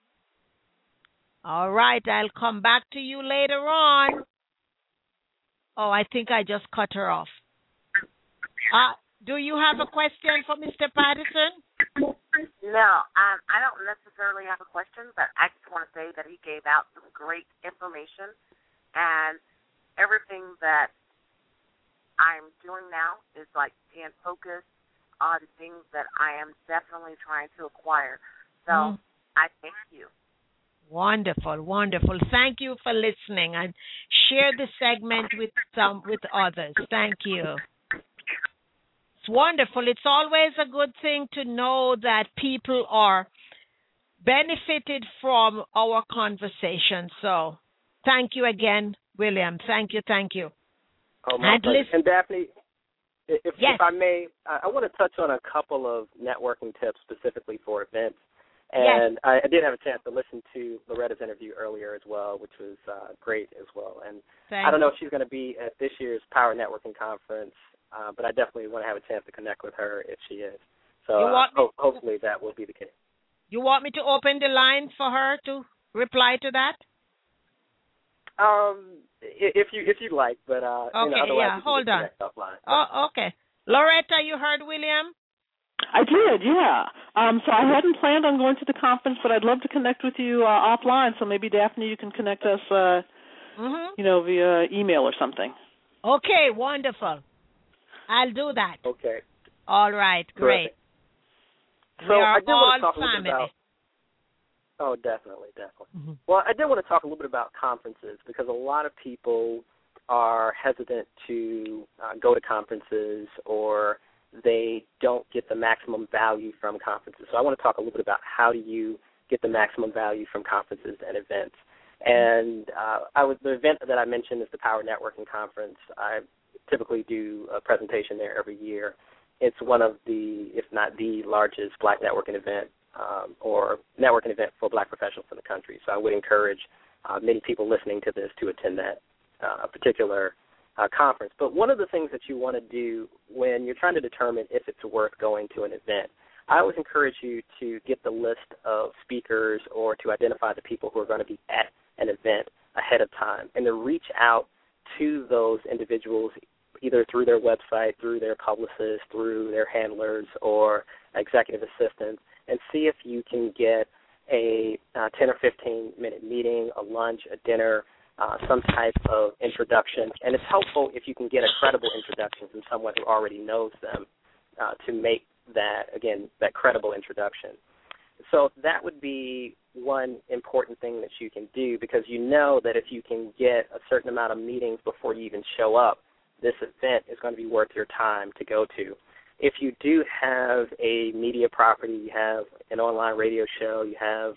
All right, I'll come back to you later on. Oh, I think I just cut her off. Uh, do you have a question for Mister Patterson? No, um, I don't necessarily have a question, but I just want to say that he gave out some great information, and everything that I'm doing now is like being focused on things that I am definitely trying to acquire. So mm. I thank you. Wonderful, wonderful. Thank you for listening, and share the segment with some with others. Thank you. It's wonderful. It's always a good thing to know that people are benefited from our conversation. So thank you again, William. Thank you, thank you. Oh, my and, pleasure. listen, and Daphne, if, yes. if I may, I, I want to touch on a couple of networking tips specifically for events. And yes. I, I did have a chance to listen to Loretta's interview earlier as well, which was uh, great as well. And Thank I don't know you. if she's going to be at this year's Power Networking Conference, uh, but I definitely want to have a chance to connect with her if she is. So You uh, want me ho- hopefully that will be the case. You want me to open the line for her to reply to that? Um, if you if you'd like, but uh, okay, you know, otherwise yeah, you can hold just on. connect offline. Oh, okay. Loretta, you heard William? I did, yeah. Um, so I hadn't planned on going to the conference, but I'd love to connect with you uh, offline. So maybe Daphne, you can connect us, uh, mm-hmm. you know, via email or something. Okay, wonderful. I'll do that. Okay. All right, great. Terrific. We So are I did all want to talk a little family. bit about. Oh, definitely, definitely. Mm-hmm. Well, I did want to talk a little bit about conferences because a lot of people are hesitant to uh, go to conferences or they don't get the maximum value from conferences. So I want to talk a little bit about how do you get the maximum value from conferences and events. And uh, I was, the event that I mentioned is the Power Networking Conference. I typically do a presentation there every year. It's one of the, if not the largest black networking event um, or networking event for black professionals in the country. So I would encourage uh, many people listening to this to attend that uh, particular uh, conference. But one of the things that you want to do when you're trying to determine if it's worth going to an event, I always encourage you to get the list of speakers or to identify the people who are going to be at an event ahead of time and to reach out to those individuals either through their website, through their publicists, through their handlers or executive assistants, and see if you can get a uh, ten or fifteen minute meeting, a lunch, a dinner, uh, some type of introduction. And it's helpful if you can get a credible introduction from someone who already knows them uh, to make that, again, that credible introduction. So that would be one important thing that you can do because you know that if you can get a certain amount of meetings before you even show up, this event is going to be worth your time to go to. if you do have a media property, you have an online radio show, you have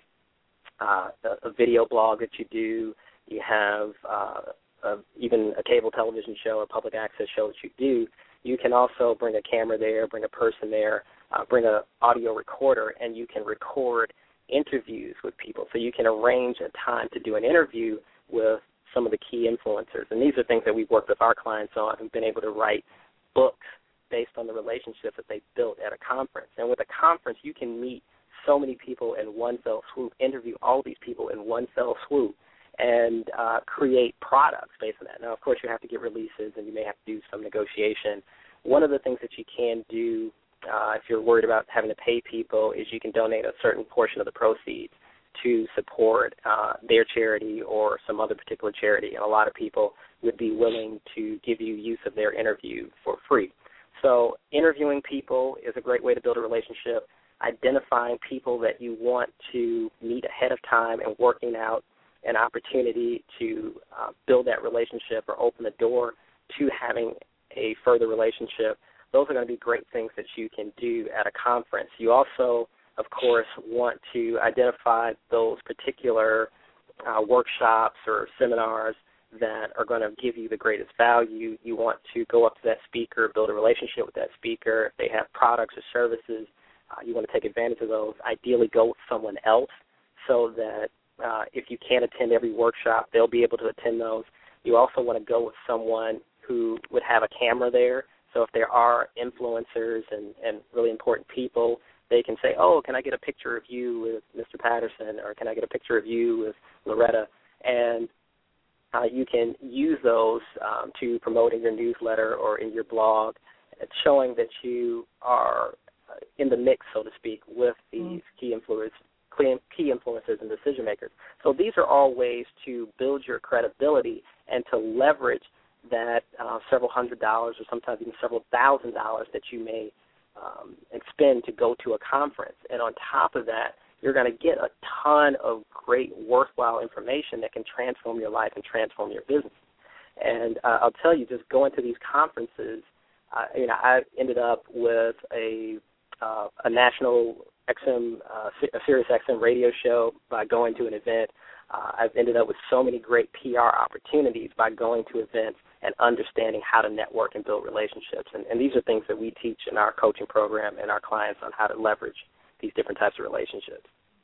uh, a, a video blog that you do, you have uh, a, even a cable television show, a public access show that you do, you can also bring a camera there, bring a person there, uh, bring an audio recorder, and you can record interviews with people. So you can arrange a time to do an interview with some of the key influencers. And these are things that we've worked with our clients on, who've been able to write books based on the relationships that they built at a conference. And with a conference, you can meet so many people in one fell swoop, interview all these people in one fell swoop, and uh, create products based on that. Now, of course, you have to get releases, and you may have to do some negotiation. One of the things that you can do uh, if you're worried about having to pay people is you can donate a certain portion of the proceeds to support uh, their charity or some other particular charity, and a lot of people would be willing to give you use of their interview for free. So interviewing people is a great way to build a relationship, identifying people that you want to meet ahead of time and working out an opportunity to uh, build that relationship or open the door to having a further relationship. Those are going to be great things that you can do at a conference. You also, of course, want to identify those particular uh, workshops or seminars that are going to give you the greatest value. You want to go up to that speaker, build a relationship with that speaker. If they have products or services, uh, you want to take advantage of those. Ideally, go with someone else so that uh, if you can't attend every workshop, they'll be able to attend those. You also want to go with someone who would have a camera there. So if there are influencers and, and really important people, they can say, oh, can I get a picture of you with Mister Patterson, or can I get a picture of you with Loretta? And uh, you can use those um, to promote in your newsletter or in your blog, showing that you are in the mix, so to speak, with these mm. key influencers. key influencers and decision makers. So these are all ways to build your credibility and to leverage that uh, several hundred dollars or sometimes even several thousand dollars that you may um, expend to go to a conference. And on top of that, you're going to get a ton of great, worthwhile information that can transform your life and transform your business. And uh, I'll tell you, just going to these conferences, uh, you know, I ended up with a uh, a national X M, uh, a Sirius X M radio show by going to an event. Uh, I've ended up with so many great P R opportunities by going to events and understanding how to network and build relationships. And, and these are things that we teach in our coaching program and our clients on how to leverage these different types of relationships.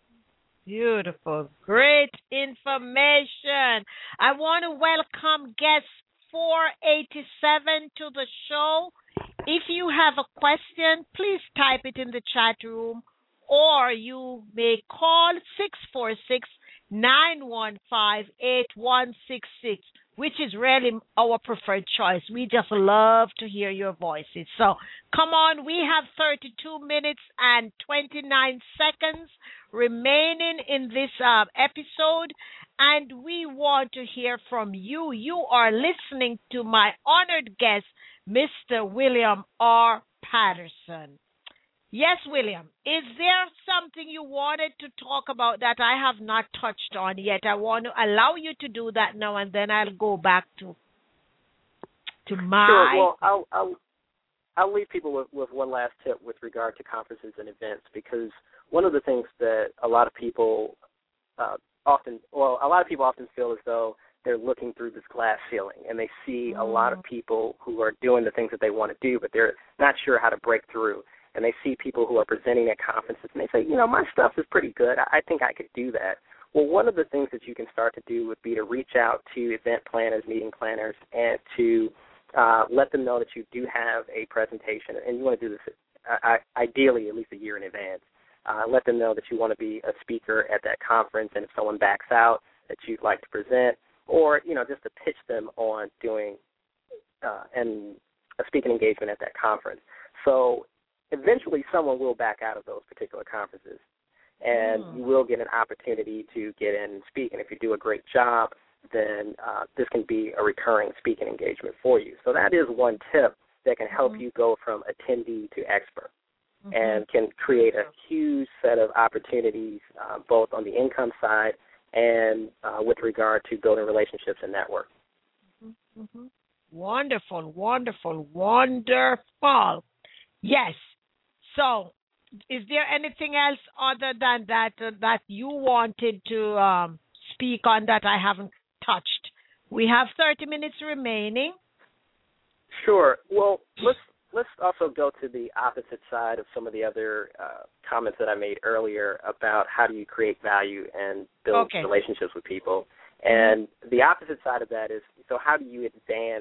Beautiful. Great information. I want to welcome guest four eighty-seven to the show. If you have a question, please type it in the chat room, or you may call six four six, nine one five, eight one six six, which is really our preferred choice. We just love to hear your voices. So come on, we have thirty-two minutes and twenty-nine seconds remaining in this uh, episode, and we want to hear from you. You are listening to my honored guest, Mister William R. Patterson. Yes, William, is there something you wanted to talk about that I have not touched on yet? I want to allow you to do that now, and then I'll go back to to my... Sure, well, I'll, I'll, I'll leave people with, with one last tip with regard to conferences and events, because one of the things that a lot of people uh, often, well, a lot of people often feel as though they're looking through this glass ceiling, and they see mm. a lot of people who are doing the things that they want to do, but they're not sure how to break through. And they see people who are presenting at conferences, and they say, you know, my stuff is pretty good. I think I could do that. Well, one of the things that you can start to do would be to reach out to event planners, meeting planners, and to uh, let them know that you do have a presentation, and you want to do this uh, ideally at least a year in advance. Uh, let them know that you want to be a speaker at that conference, and if someone backs out, that you'd like to present, or, you know, just to pitch them on doing uh, an, a speaking engagement at that conference. So eventually someone will back out of those particular conferences, and mm. you will get an opportunity to get in and speak. And if you do a great job, then uh, this can be a recurring speaking engagement for you. So that is one tip that can help mm. you go from attendee to expert, mm-hmm. and can create a huge set of opportunities, uh, both on the income side and uh, with regard to building relationships and network. Mm-hmm. Wonderful, wonderful, wonderful. Yes. So, is there anything else other than that uh, that you wanted to um, speak on that I haven't touched? We have thirty minutes remaining. Sure. Well, let's let's also go to the opposite side of some of the other uh, comments that I made earlier about how do you create value and build Okay. relationships with people. And the opposite side of that is, so how do you advance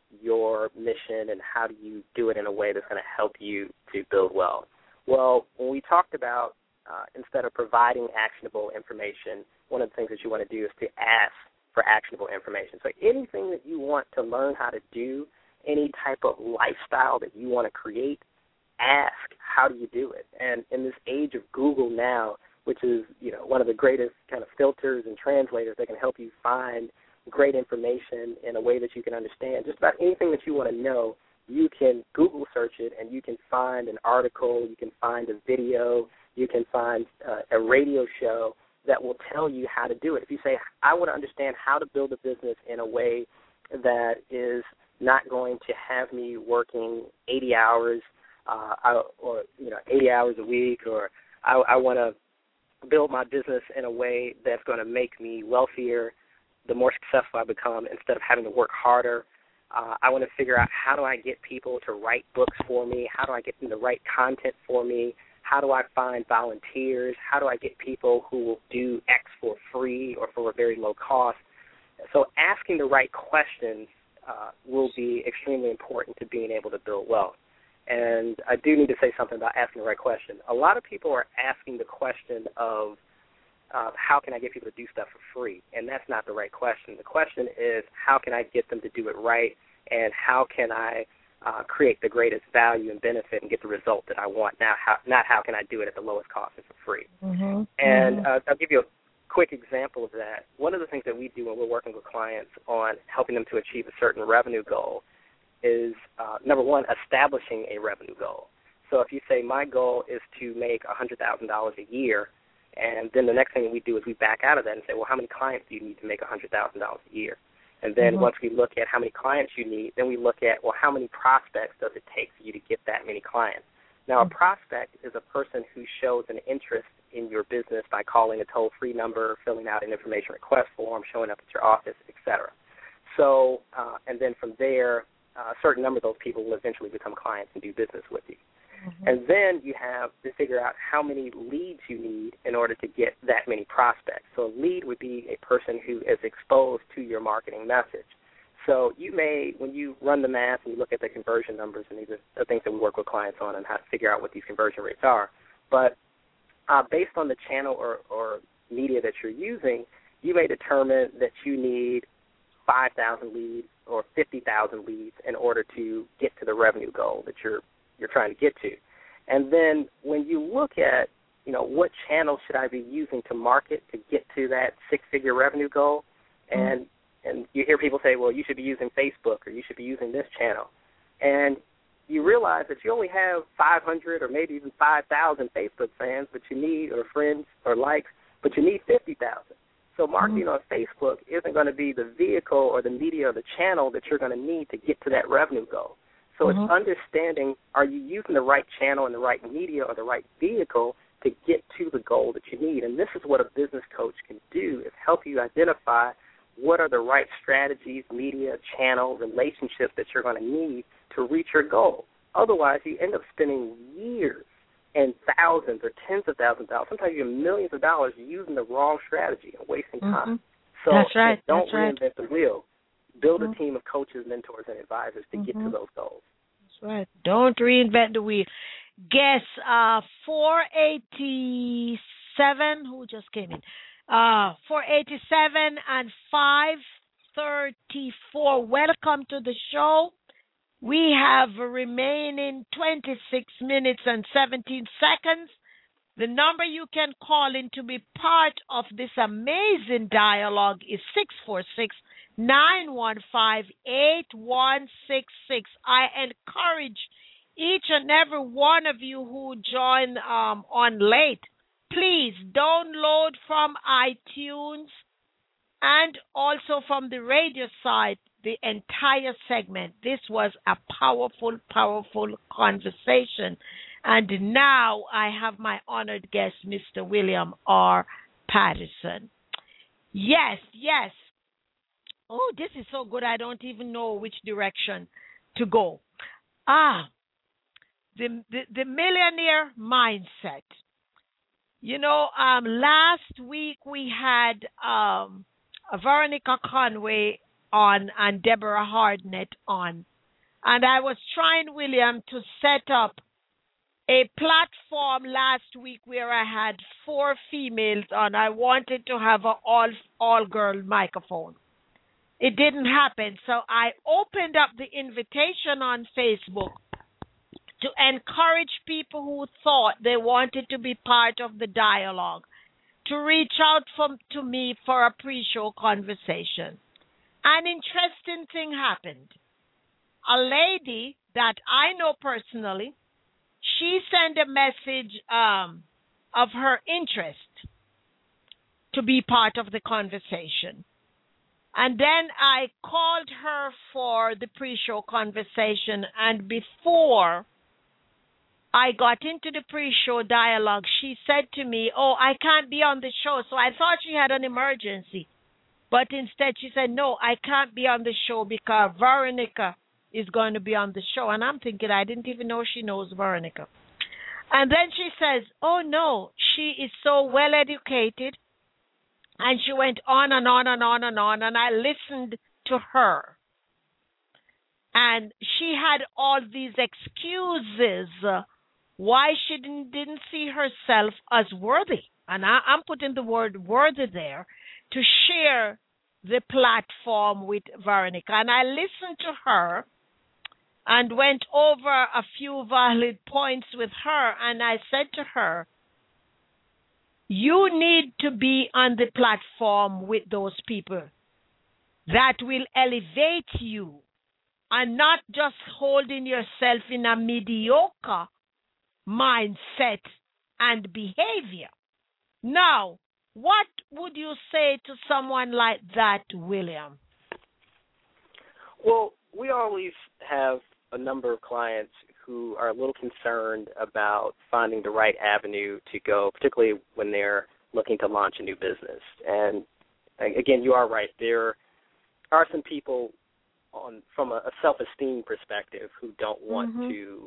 your mission and how do you do it in a way that's going to help you to build wealth? Well, when we talked about uh, instead of providing actionable information, one of the things that you want to do is to ask for actionable information. So anything that you want to learn how to do, any type of lifestyle that you want to create, ask, how do you do it? And in this age of Google now, which is, you know, one of the greatest kind of filters and translators that can help you find great information in a way that you can understand, just about anything that you want to know, you can Google search it and you can find an article, you can find a video, you can find uh, a radio show that will tell you how to do it. If you say, I want to understand how to build a business in a way that is not going to have me working eighty hours uh, or, you know, eighty hours a week, or I, I want to build my business in a way that's going to make me wealthier the more successful I become instead of having to work harder. Uh, I want to figure out how do I get people to write books for me? How do I get them to write content for me? How do I find volunteers? How do I get people who will do X for free or for a very low cost? So asking the right questions uh, will be extremely important to being able to build wealth. And I do need to say something about asking the right question. A lot of people are asking the question of uh, how can I get people to do stuff for free? And that's not the right question. The question is how can I get them to do it right, and how can I uh, create the greatest value and benefit and get the result that I want, now, how, not how can I do it at the lowest cost and for free. Mm-hmm. And uh, I'll give you a quick example of that. One of the things that we do when we're working with clients on helping them to achieve a certain revenue goal is, uh, number one, establishing a revenue goal. So if you say my goal is to make one hundred thousand dollars a year, and then the next thing we do is we back out of that and say, well, how many clients do you need to make one hundred thousand dollars a year? And then mm-hmm. once we look at how many clients you need, then we look at, well, how many prospects does it take for you to get that many clients? Now, a prospect is a person who shows an interest in your business by calling a toll-free number, filling out an information request form, showing up at your office, et cetera. So, uh, and then from there, Uh, a certain number of those people will eventually become clients and do business with you. Mm-hmm. And then you have to figure out how many leads you need in order to get that many prospects. So a lead would be a person who is exposed to your marketing message. So you may, when you run the math and you look at the conversion numbers, and these are the things that we work with clients on and how to figure out what these conversion rates are, but uh, based on the channel or, or media that you're using, you may determine that you need five thousand leads or fifty thousand leads in order to get to the revenue goal that you're you're trying to get to. And then when you look at, you know, what channel should I be using to market to get to that six-figure revenue goal, and and you hear people say, well, you should be using Facebook or you should be using this channel. And you realize that you only have five hundred or maybe even five thousand Facebook fans, but you need, or friends or likes, but you need fifty thousand. So marketing on Facebook isn't going to be the vehicle or the media or the channel that you're going to need to get to that revenue goal. So mm-hmm. it's understanding, are you using the right channel and the right media or the right vehicle to get to the goal that you need? And this is what a business coach can do, is help you identify what are the right strategies, media, channel, relationships that you're going to need to reach your goal. Otherwise, you end up spending years and thousands or tens of thousands of dollars, sometimes even millions of dollars, using the wrong strategy and wasting time. Mm-hmm. So That's right. don't That's reinvent right. the wheel. Build mm-hmm. a team of coaches, mentors, and advisors to mm-hmm. get to those goals. That's right. Don't reinvent the wheel. Guess uh, four eighty-seven, who just came in? Uh, four eighty-seven and five thirty-four. Welcome to the show. We have remaining twenty-six minutes and seventeen seconds. The number you can call in to be part of this amazing dialogue is six four six, nine one five, eight one six six. I encourage each and every one of you who join um, on late, please download from iTunes and also from the radio site the entire segment. This was a powerful, powerful conversation. And now I have my honored guest, Mister William R. Patterson. Yes, yes. Oh, this is so good. I don't even know which direction to go. Ah, the the, the millionaire mindset. You know, um, last week we had um, Veronica Conway on and Deborah Hardnett on, and I was trying, William, to set up a platform last week where I had four females on. I wanted to have an all all girl microphone. It didn't happen, so I opened up the invitation on Facebook to encourage people who thought they wanted to be part of the dialogue to reach out from, to me for a pre-show conversation. An interesting thing happened. A lady that I know personally, she sent a message um, of her interest to be part of the conversation. And then I called her for the pre-show conversation, and before I got into the pre-show dialogue, she said to me, oh, I can't be on the show. So I thought she had an emergency. But instead she said, no, I can't be on the show because Veronica is going to be on the show. And I'm thinking, I didn't even know she knows Veronica. And then she says, oh, no, she is so well educated. And she went on and on and on and on. And I listened to her. And she had all these excuses uh, why she didn't, didn't see herself as worthy. And I, I'm putting the word worthy there to share the platform with Veronica. And I listened to her and went over a few valid points with her. And I said to her, you need to be on the platform with those people that will elevate you and not just holding yourself in a mediocre mindset and behavior. Now, what would you say to someone like that, William? Well, we always have a number of clients who are a little concerned about finding the right avenue to go, particularly when they're looking to launch a new business. And again, you are right. There are some people on from a self-esteem perspective who don't want mm-hmm. to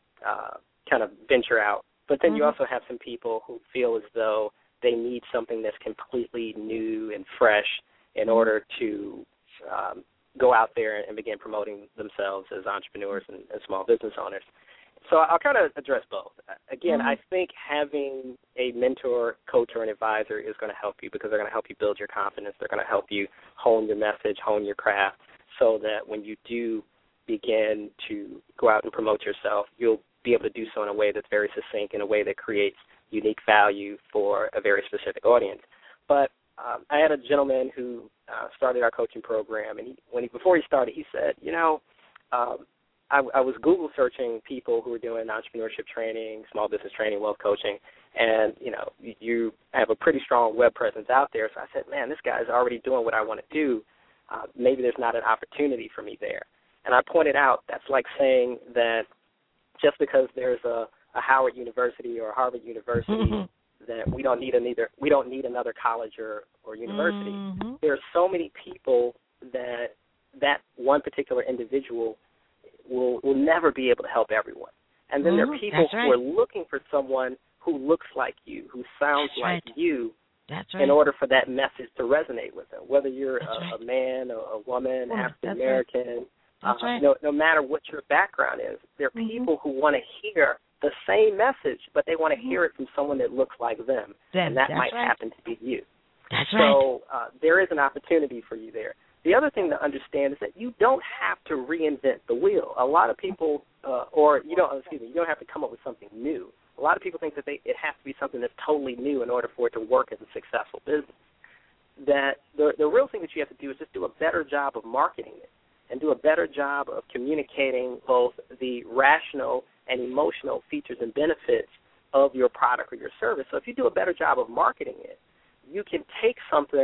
uh, kind of venture out. But then mm-hmm. you also have some people who feel as though they need something that's completely new and fresh in mm-hmm. order to um, go out there and begin promoting themselves as entrepreneurs and, and small business owners. So I'll kind of address both. Again, mm-hmm. I think having a mentor, coach, or an advisor is going to help you because they're going to help you build your confidence. They're going to help you hone your message, hone your craft, so that when you do begin to go out and promote yourself, you'll be able to do so in a way that's very succinct, in a way that creates unique value for a very specific audience. But um, I had a gentleman who uh, started our coaching program, and he, when he, before he started, he said, you know, um, I, I was Google searching people who were doing entrepreneurship training, small business training, wealth coaching, and, you know, you, you have a pretty strong web presence out there. So I said, man, this guy's already doing what I want to do. Uh, maybe there's not an opportunity for me there. And I pointed out that's like saying that just because there's a, a Howard University or a Harvard University mm-hmm. that we don't need another we don't need another college or, or university. Mm-hmm. There are so many people that that one particular individual will will never be able to help everyone. And then mm-hmm. there are people That's right. who are looking for someone who looks like you, who sounds That's like right. you, That's right. in order for that message to resonate with them, whether you're a, right. a man, a, a woman, oh, African American, right. uh, right. no, no matter what your background is, there are mm-hmm. people who want to hear the same message, but they want to mm-hmm. hear it from someone that looks like them, them. and that That's might right. happen to be you. That's so, right. So uh, there is an opportunity for you there. The other thing to understand is that you don't have to reinvent the wheel. A lot of people, uh, or you don't, excuse me, you don't have to come up with something new. A lot of people think that they, it has to be something that's totally new in order for it to work as a successful business. That the, the real thing that you have to do is just do a better job of marketing it and do a better job of communicating both the rational and emotional features and benefits of your product or your service. So if you do a better job of marketing it, you can take something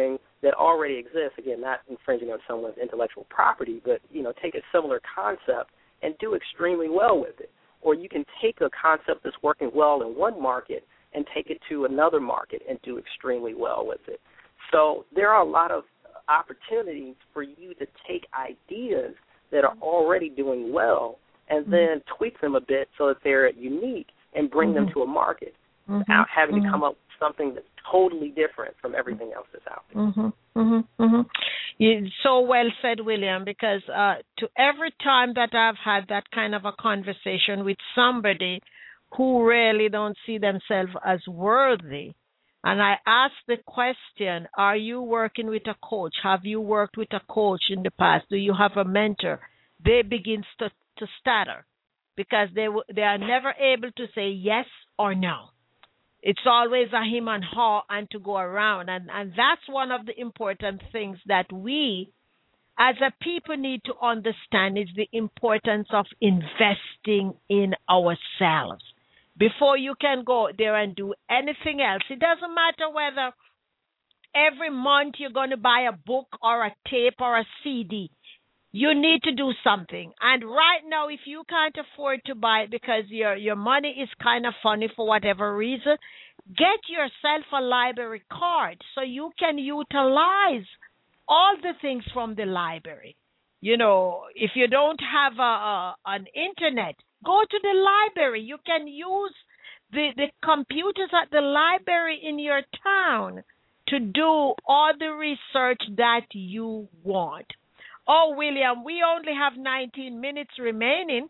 that already exists, again, not infringing on someone's intellectual property, but, you know, take a similar concept and do extremely well with it. Or you can take a concept that's working well in one market and take it to another market and do extremely well with it. So there are a lot of opportunities for you to take ideas that are already doing well and then mm-hmm. tweak them a bit so that they're unique and bring mm-hmm. them to a market mm-hmm. without having mm-hmm. to come up with something that's totally different from everything else that's out there. Mm-hmm. Mm-hmm. Mm-hmm. You, so well said, William, because uh, to every time that I've had that kind of a conversation with somebody who really don't see themselves as worthy, and I ask the question, are you working with a coach? Have you worked with a coach in the past? Do you have a mentor? They begin to, to stutter because they they are never able to say yes or no. It's always a him and her and to go around. And, and that's one of the important things that we as a people need to understand is the importance of investing in ourselves. Before you can go there and do anything else, it doesn't matter whether every month you're going to buy a book or a tape or a C D. You need to do something. And right now, if you can't afford to buy it because your, your money is kind of funny for whatever reason, get yourself a library card so you can utilize all the things from the library. You know, if you don't have a, a, an internet, go to the library. You can use the, the computers at the library in your town to do all the research that you want. Oh, William, we only have nineteen minutes remaining.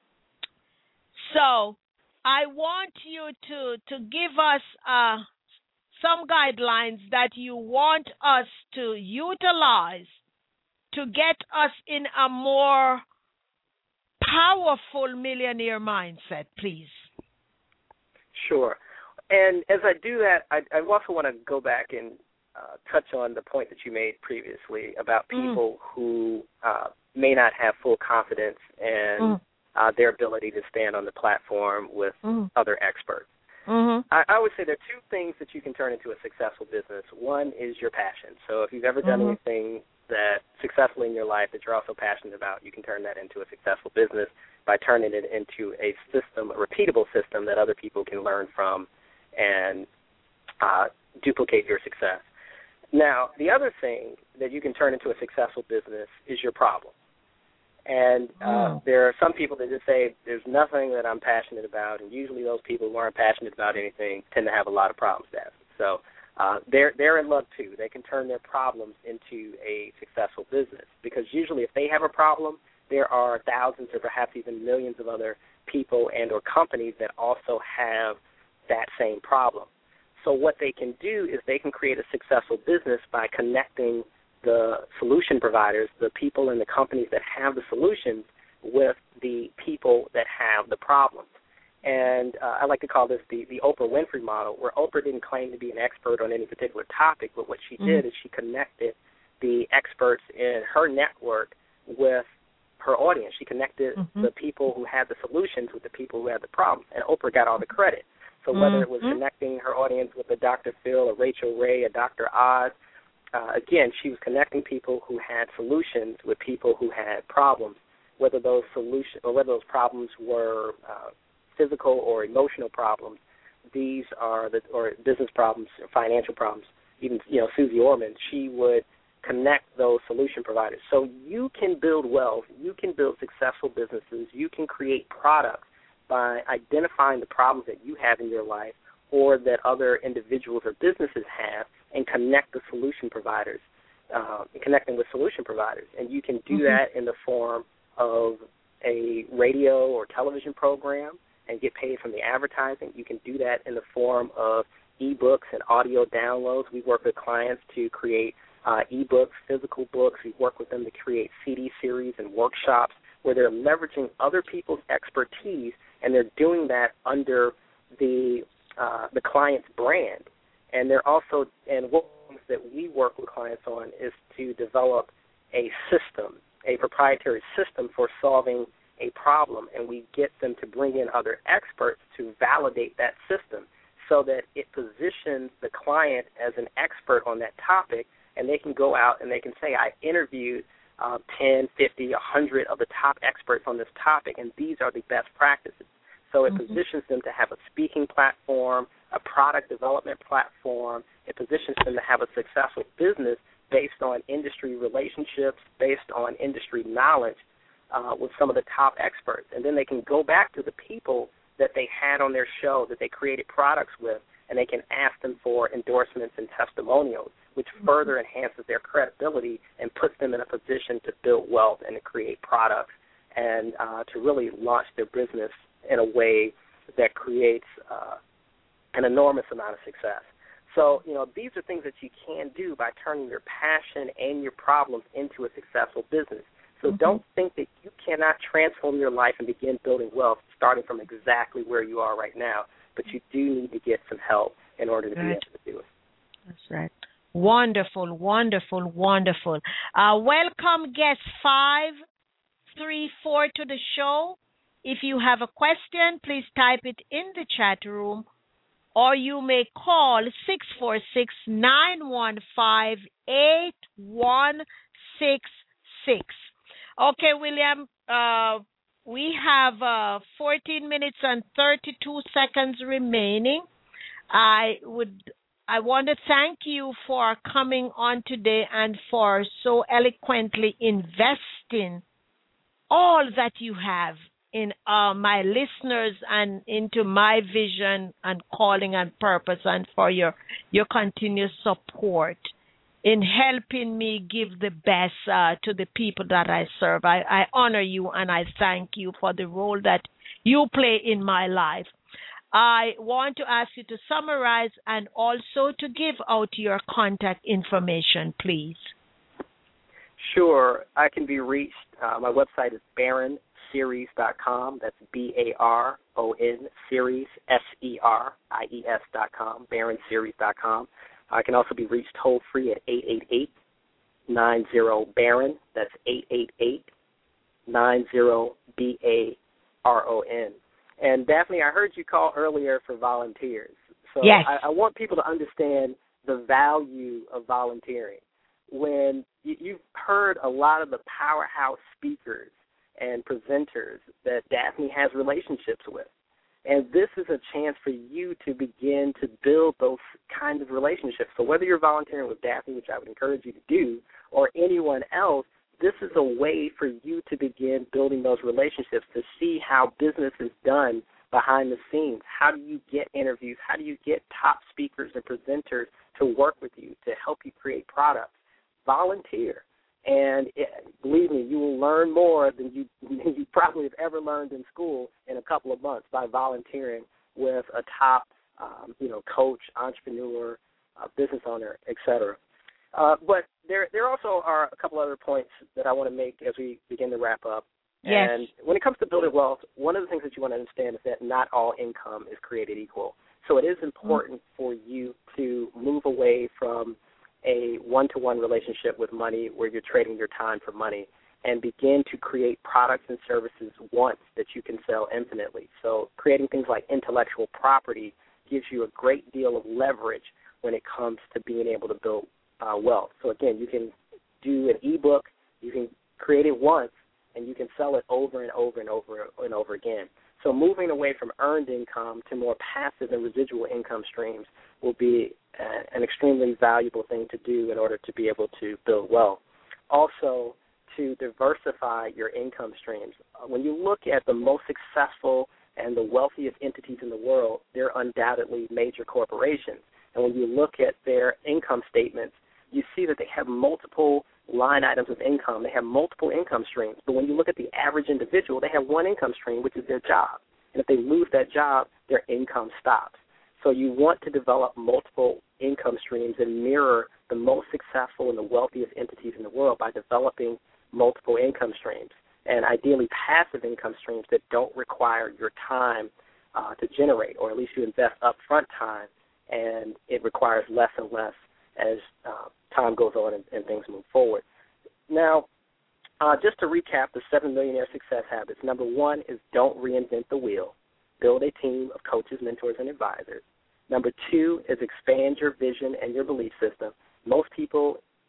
So I want you to, to give us uh, some guidelines that you want us to utilize to get us in a more powerful millionaire mindset, please. Sure. And as I do that, I, I also want to go back and uh, touch on the point that you made previously about people mm. who uh, may not have full confidence in mm. uh, their ability to stand on the platform with mm. other experts. Mm-hmm. I, I would say there are two things that you can turn into a successful business. One is your passion. So if you've ever done mm-hmm. anything that successfully in your life that you're also passionate about, you can turn that into a successful business by turning it into a system, a repeatable system that other people can learn from and uh, duplicate your success. Now, the other thing that you can turn into a successful business is your problem. And uh, oh. there are some people that just say, there's nothing that I'm passionate about, and usually those people who aren't passionate about anything tend to have a lot of problems, Daphne. So uh, they're, they're in luck, too. They can turn their problems into a successful business because usually if they have a problem, there are thousands or perhaps even millions of other people and or companies that also have that same problem. So what they can do is they can create a successful business by connecting the solution providers, the people and the companies that have the solutions, with the people that have the problems. And uh, I like to call this the, the Oprah Winfrey model, where Oprah didn't claim to be an expert on any particular topic, but what she mm-hmm. did is she connected the experts in her network with her audience. She connected mm-hmm. the people who had the solutions with the people who had the problems, and Oprah got all the credit. So whether it was mm-hmm. connecting her audience with a Doctor Phil, a Rachel Ray, a Doctor Oz, uh, again, she was connecting people who had solutions with people who had problems, whether those solution or whether those problems were uh, physical or emotional problems. These are the or business problems, or financial problems. Even you know Susie Orman, she would connect those solution providers. So you can build wealth, you can build successful businesses, you can create products by identifying the problems that you have in your life or that other individuals or businesses have and connect the solution providers, uh, and connect them with solution providers. And you can do mm-hmm. that in the form of a radio or television program and get paid from the advertising. You can do that in the form of e-books and audio downloads. We work with clients to create uh, e-books, physical books. We work with them to create C D series and workshops where they're leveraging other people's expertise, and they're doing that under the uh, the client's brand. And they're also, and one of the things that we work with clients on is to develop a system, a proprietary system for solving a problem, and we get them to bring in other experts to validate that system so that it positions the client as an expert on that topic and they can go out and they can say, I interviewed uh, ten, fifty, one hundred of the top experts on this topic, and these are the best practices. So it mm-hmm. positions them to have a speaking platform, a product development platform. It positions them to have a successful business based on industry relationships, based on industry knowledge uh, with some of the top experts. And then they can go back to the people that they had on their show, that they created products with, and they can ask them for endorsements and testimonials, which mm-hmm. further enhances their credibility and puts them in a position to build wealth and to create products and uh, to really launch their business in a way that creates uh, an enormous amount of success. So, you know, these are things that you can do by turning your passion and your problems into a successful business. So mm-hmm. don't think that you cannot transform your life and begin building wealth starting from exactly where you are right now, but you do need to get some help in order to right. be able to do it. That's right. Wonderful, wonderful, wonderful. Uh, welcome, guest five three four to the show. If you have a question, please type it in the chat room, or you may call six four six, nine one five, eight one six six. Okay, William, uh, we have uh, fourteen minutes and thirty-two seconds remaining. I would, I want to thank you for coming on today and for so eloquently investing all that you have in uh, my listeners and into my vision and calling and purpose, and for your your continuous support in helping me give the best uh, to the people that I serve. I, I honor you and I thank you for the role that you play in my life. I want to ask you to summarize and also to give out your contact information, please. Sure. I can be reached. Uh, my website is Baron Series dot com. That's B A R O N Series, S E R I E S dot com, Baron Series dot com. I can also be reached toll free at eight eight eight, nine zero, Baron. That's eight eight eight, nine zero, B A R O N. And Daphne, I heard you call earlier for volunteers. So yes. I, I want people to understand the value of volunteering. When you, you've heard a lot of the powerhouse speakers and presenters that Daphne has relationships with. And this is a chance for you to begin to build those kinds of relationships. So whether you're volunteering with Daphne, which I would encourage you to do, or anyone else, this is a way for you to begin building those relationships, to see how business is done behind the scenes. How do you get interviews? How do you get top speakers and presenters to work with you, to help you create products? Volunteer. And it, believe me, you will learn more than you, you probably have ever learned in school in a couple of months by volunteering with a top, um, you know, coach, entrepreneur, uh, business owner, et cetera. Uh, but there, there also are a couple other points that I want to make as we begin to wrap up. Yes. And when it comes to building wealth, one of the things that you want to understand is that not all income is created equal. So it is important mm-hmm. for you to move away from a one-to-one relationship with money where you're trading your time for money and begin to create products and services once that you can sell infinitely. So creating things like intellectual property gives you a great deal of leverage when it comes to being able to build uh, wealth. So, again, you can do an e-book, you can create it once, and you can sell it over and over and over and over again. So moving away from earned income to more passive and residual income streams will be a, an extremely valuable thing to do in order to be able to build wealth. Also, to diversify your income streams. When you look at the most successful and the wealthiest entities in the world, they're undoubtedly major corporations. And when you look at their income statements, you see that they have multiple line items of income. They have multiple income streams. But when you look at the average individual, they have one income stream, which is their job. And if they lose that job, their income stops. So you want to develop multiple income streams and mirror the most successful and the wealthiest entities in the world by developing multiple income streams, and ideally passive income streams that don't require your time uh, to generate, or at least you invest upfront time, and it requires less and less as uh, time goes on and, and things move forward. Now, uh, just to recap the seven millionaire success habits, number one is don't reinvent the wheel. Build a team of coaches, mentors, and advisors. Number two is expand your vision and your belief system. Most people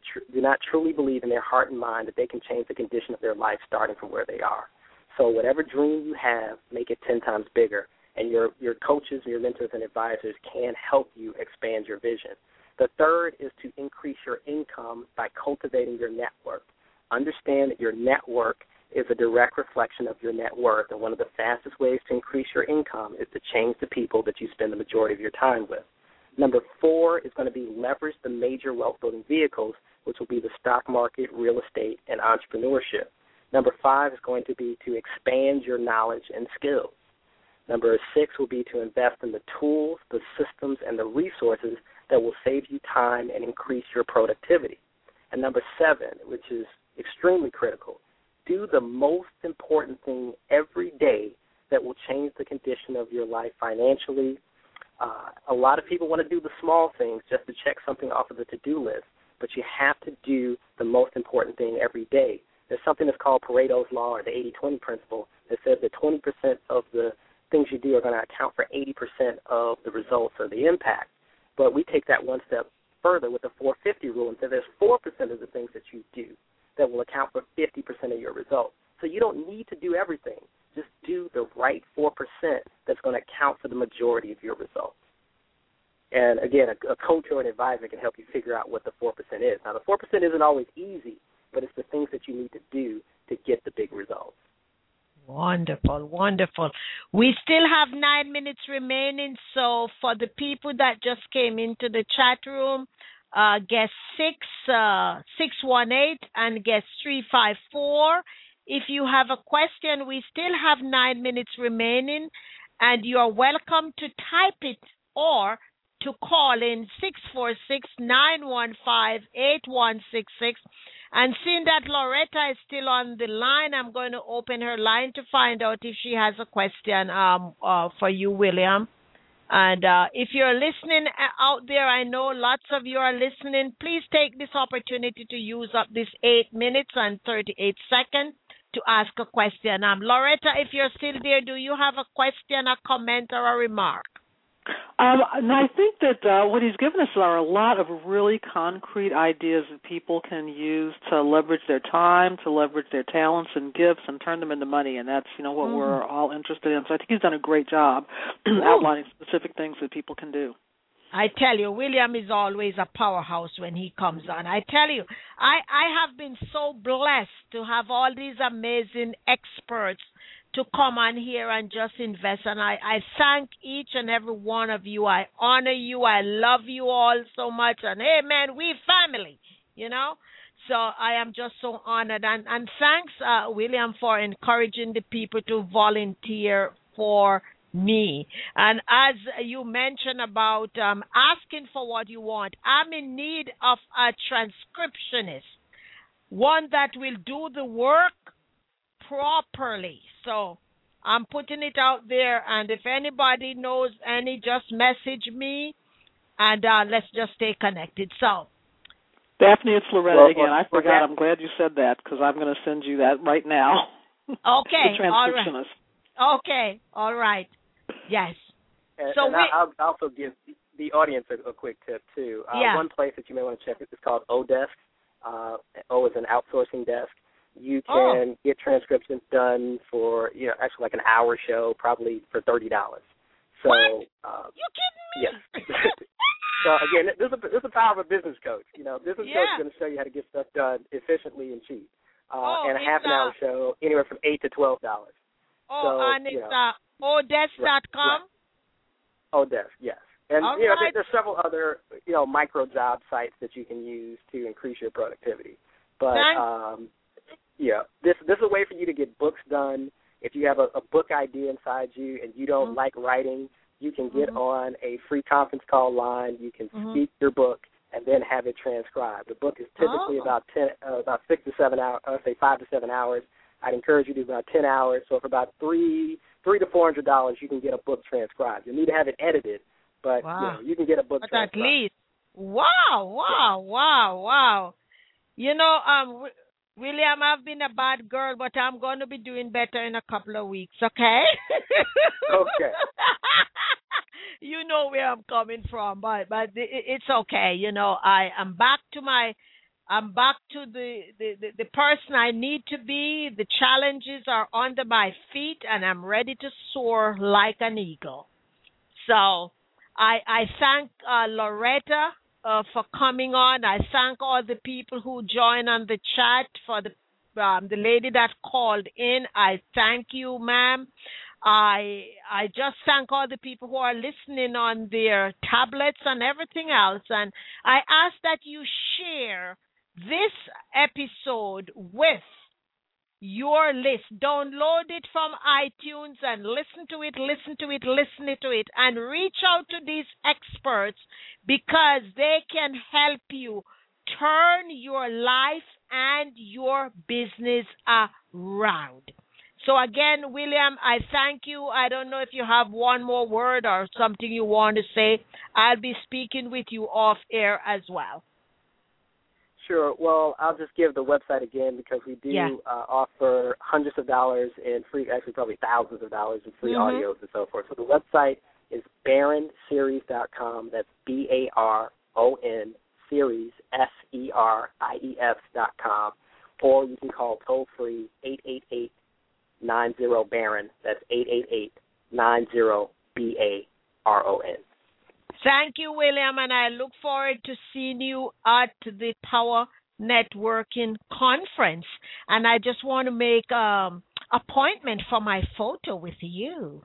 tr- do not truly believe in their heart and mind that they can change the condition of their life starting from where they are. So whatever dream you have, make it ten times bigger, and your, your coaches, your mentors, and advisors can help you expand your vision. The third is to increase your income by cultivating your network. Understand that your network is a direct reflection of your net worth, and one of the fastest ways to increase your income is to change the people that you spend the majority of your time with. Number four is going to be leverage the major wealth-building vehicles, which will be the stock market, real estate, and entrepreneurship. Number five is going to be to expand your knowledge and skills. Number six will be to invest in the tools, the systems, and the resources that will save you time and increase your productivity. And number seven, which is extremely critical, do the most important thing every day that will change the condition of your life financially. Uh, a lot of people want to do the small things just to check something off of the to-do list, but you have to do the most important thing every day. There's something that's called Pareto's Law, or the eighty twenty principle, that says that twenty percent of the things you do are going to account for eighty percent of the results or the impact. But we take that one step further with the four fifty rule and say there's four percent of the things that you do that will account for fifty percent of your results. So you don't need to do everything. Just do the right four percent that's going to account for the majority of your results. And, again, a, a coach or an advisor can help you figure out what the four percent is. Now, the four percent isn't always easy, but it's the things that you need to do to get the big results. Wonderful, wonderful. We still have nine minutes remaining, so for the people that just came into the chat room, uh, guest six, uh, six one eight and guest three five four. If you have a question, we still have nine minutes remaining, and you are welcome to type it or to call in six four six, nine one five, eight one six six. And seeing that Loretta is still on the line, I'm going to open her line to find out if she has a question um, uh, for you, William. And uh, if you're listening out there, I know lots of you are listening. Please take this opportunity to use up this eight minutes and thirty-eight seconds to ask a question. Um, Loretta, if you're still there, do you have a question, a comment, or a remark? Um, and I think that uh, what he's given us are a lot of really concrete ideas that people can use to leverage their time, to leverage their talents and gifts, and turn them into money. And that's, you know, what mm. we're all interested in. So I think he's done a great job outlining specific things that people can do. I tell you, William is always a powerhouse when he comes on. I tell you, I, I have been so blessed to have all these amazing experts to come on here and just invest. And I, I thank each and every one of you. I honor you. I love you all so much. And, hey, man, we family, you know. So I am just so honored. And, and thanks, uh, William, for encouraging the people to volunteer for me. And as you mentioned about um, asking for what you want, I'm in need of a transcriptionist, one that will do the work properly. So I'm putting it out there, and if anybody knows any, just message me, and uh, let's just stay connected. So, Daphne, it's Loretta well, again. I forgot. I'm glad you said that, because I'm going to send you that right now. Okay. The transcriptionist. All right. Okay. All right. Yes. And, so and we, I'll also give the audience a, a quick tip, too. Uh, yeah. One place that you may want to check is called Odesk. Uh, O is an outsourcing desk. You can oh. get transcriptions done for, you know, actually like an hour show, probably for thirty dollars. So, what? Uh, you kidding me? Yes. So, again, this is, a, this is the power of a business coach. You know, business yeah. coach is going to show you how to get stuff done efficiently and cheap. Uh, oh, and a half an hour uh, show, anywhere from eight to twelve dollars. Oh, so, and it's you know, uh, odesk dot com? Right. Odesk, yes. And, All you know, right. there, there's several other, you know, micro job sites that you can use to increase your productivity. But, Thanks. um, yeah, this this is a way for you to get books done. If you have a, a book idea inside you and you don't mm-hmm. like writing, you can get mm-hmm. on a free conference call line. You can mm-hmm. speak your book and then have it transcribed. The book is typically oh. about ten, uh, about six to seven hours. Uh, say five to seven hours. I'd encourage you to do about ten hours. So for about three three to four hundred dollars, you can get a book transcribed. You need to have it edited, but wow. you know, you can get a book but transcribed. At least, wow, wow, yeah. wow, wow. You know, um. William, I've been a bad girl, but I'm going to be doing better in a couple of weeks, okay? Okay. You know where I'm coming from, but but it's okay. You know, I am back to my I'm back to the, the, the, the person I need to be. The challenges are under my feet, and I'm ready to soar like an eagle. So I, I thank uh, Loretta uh, for coming on. I thank all the people who joined on the chat. For the um, the lady that called in, I thank you, ma'am. I I just thank all the people who are listening on their tablets and everything else. And I ask that you share this episode with your list. Download it from iTunes and listen to it, listen to it, listen to it, and reach out to these experts because they can help you turn your life and your business around. So again, William, I thank you. I don't know if you have one more word or something you want to say. I'll be speaking with you off air as well. Sure. Well, I'll just give the website again because we do yeah. uh, offer hundreds of dollars in free, actually probably thousands of dollars in free mm-hmm. audios and so forth. So the website is baron series dot com. That's B A R O N series, S E R I E S dot com. Or you can call toll-free eight eight eight, nine zero, Baron. That's eight eight eight, nine zero, B A R O N. Thank you, William, and I look forward to seeing you at the Power Networking Conference. And I just want to make um appointment for my photo with you.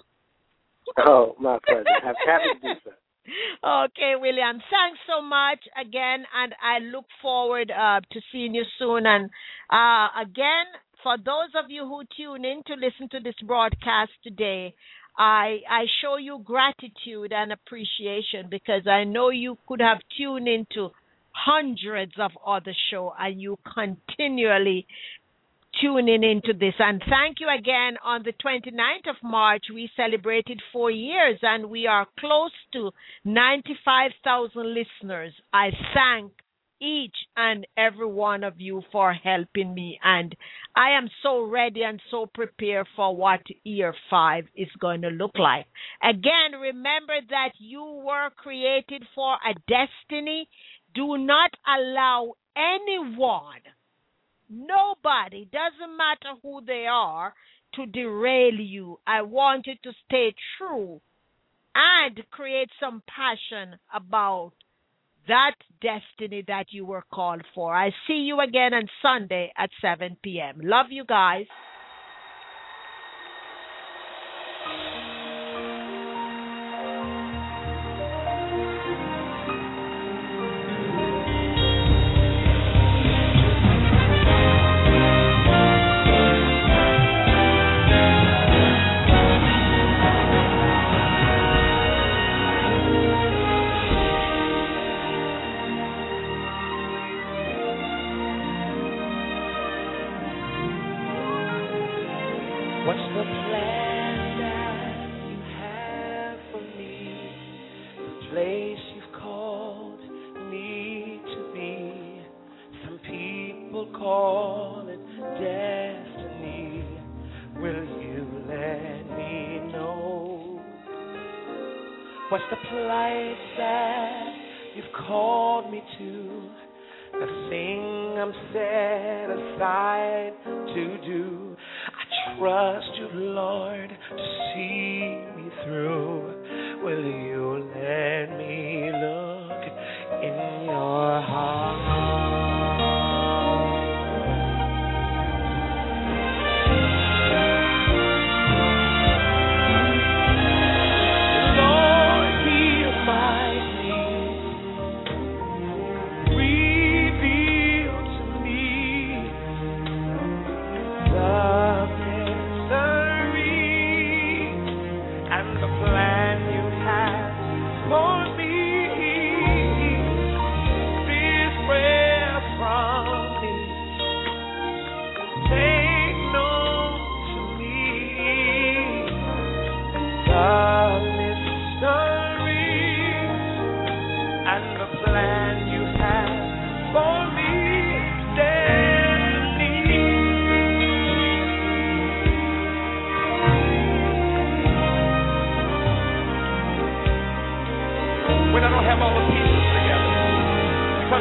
Oh, my pleasure. I'm happy to do so. Okay, William, thanks so much again, and I look forward uh, to seeing you soon. And uh, again, for those of you who tune in to listen to this broadcast today, I I show you gratitude and appreciation because I know you could have tuned into hundreds of other shows and you continually tuning into this. And thank you again. On the twenty-ninth of March, we celebrated four years and we are close to ninety-five thousand listeners. I thank each and every one of you for helping me, and I am so ready and so prepared for what year five is going to look like. Again, remember that you were created for a destiny. Do not allow anyone, nobody, doesn't matter who they are, to derail you. I want you to stay true and create some passion about that destiny that you were called for. I see you again on Sunday at seven p.m. Love you guys. What's the plan that you have for me? The place you've called me to be. Some people call it destiny. Will you let me know? What's the place that you've called me to? The thing I'm set aside to do. Trust you, Lord, to see me through. Will you let me look in your heart? Lord, hear my plea. Reveal to me the mystery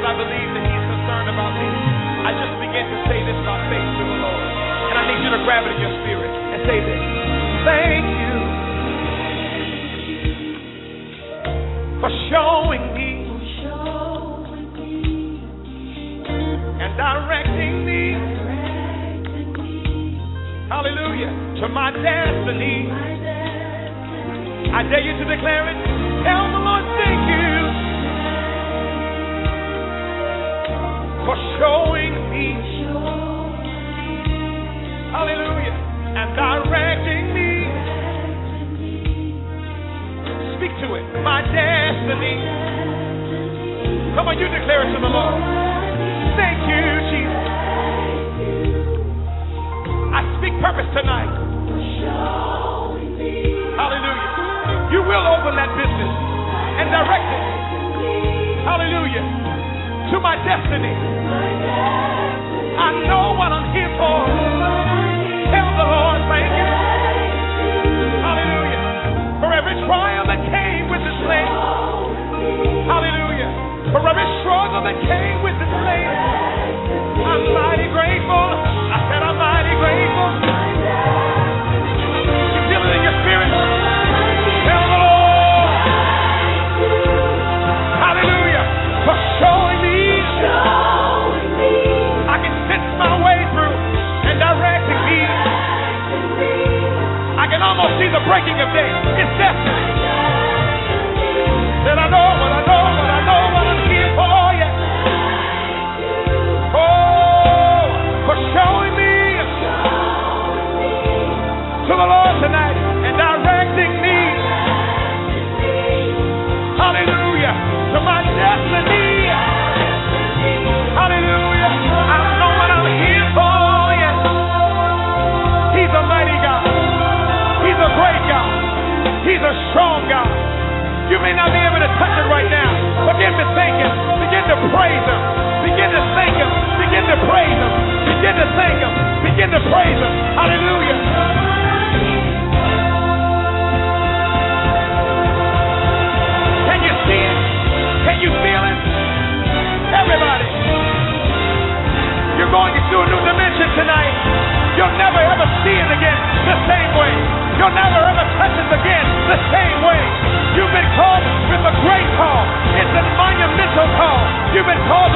I believe that he's concerned about me, I just begin to say this by faith to the Lord. And I need you to grab it in your spirit and say this. Thank you for showing me and directing me, hallelujah, to my destiny. I dare you to declare it. Tell the Lord, thank you for showing me, hallelujah, and directing me. Speak to it, my destiny. Come on, you declare it to the Lord. Thank you, Jesus. I speak purpose tonight. Hallelujah. You will open that business and direct it. Hallelujah. To my destiny. I know what I'm here for. Tell the Lord, thank you. Hallelujah. For every trial that came with this land. Hallelujah. For every struggle that came with this land. I'm mighty grateful. I said I'm mighty grateful. You feel it in your spirit? Tell the Lord. Hallelujah. For showing me. I can sense my way through and directing me. I can almost see the breaking of day. It's destiny. That I know what I know what I know what I'm here for. Yeah. Oh, for showing me to the Lord tonight and directing me. Hallelujah. To my destiny. Hallelujah. I know what I'm here for. Yeah. He's a mighty God. He's a great God. He's a strong God. You may not be able to touch it right now. Begin to thank Him. Begin to praise Him. Begin to thank Him. Begin to praise Him. Begin to thank Him. Begin to praise Him. Hallelujah. Can you see it? Can you feel it? Everybody. You're going into a new dimension tonight. You'll never ever see it again the same way. You'll never ever touch it again the same way. You've been called with a great call. It's a monumental call. You've been called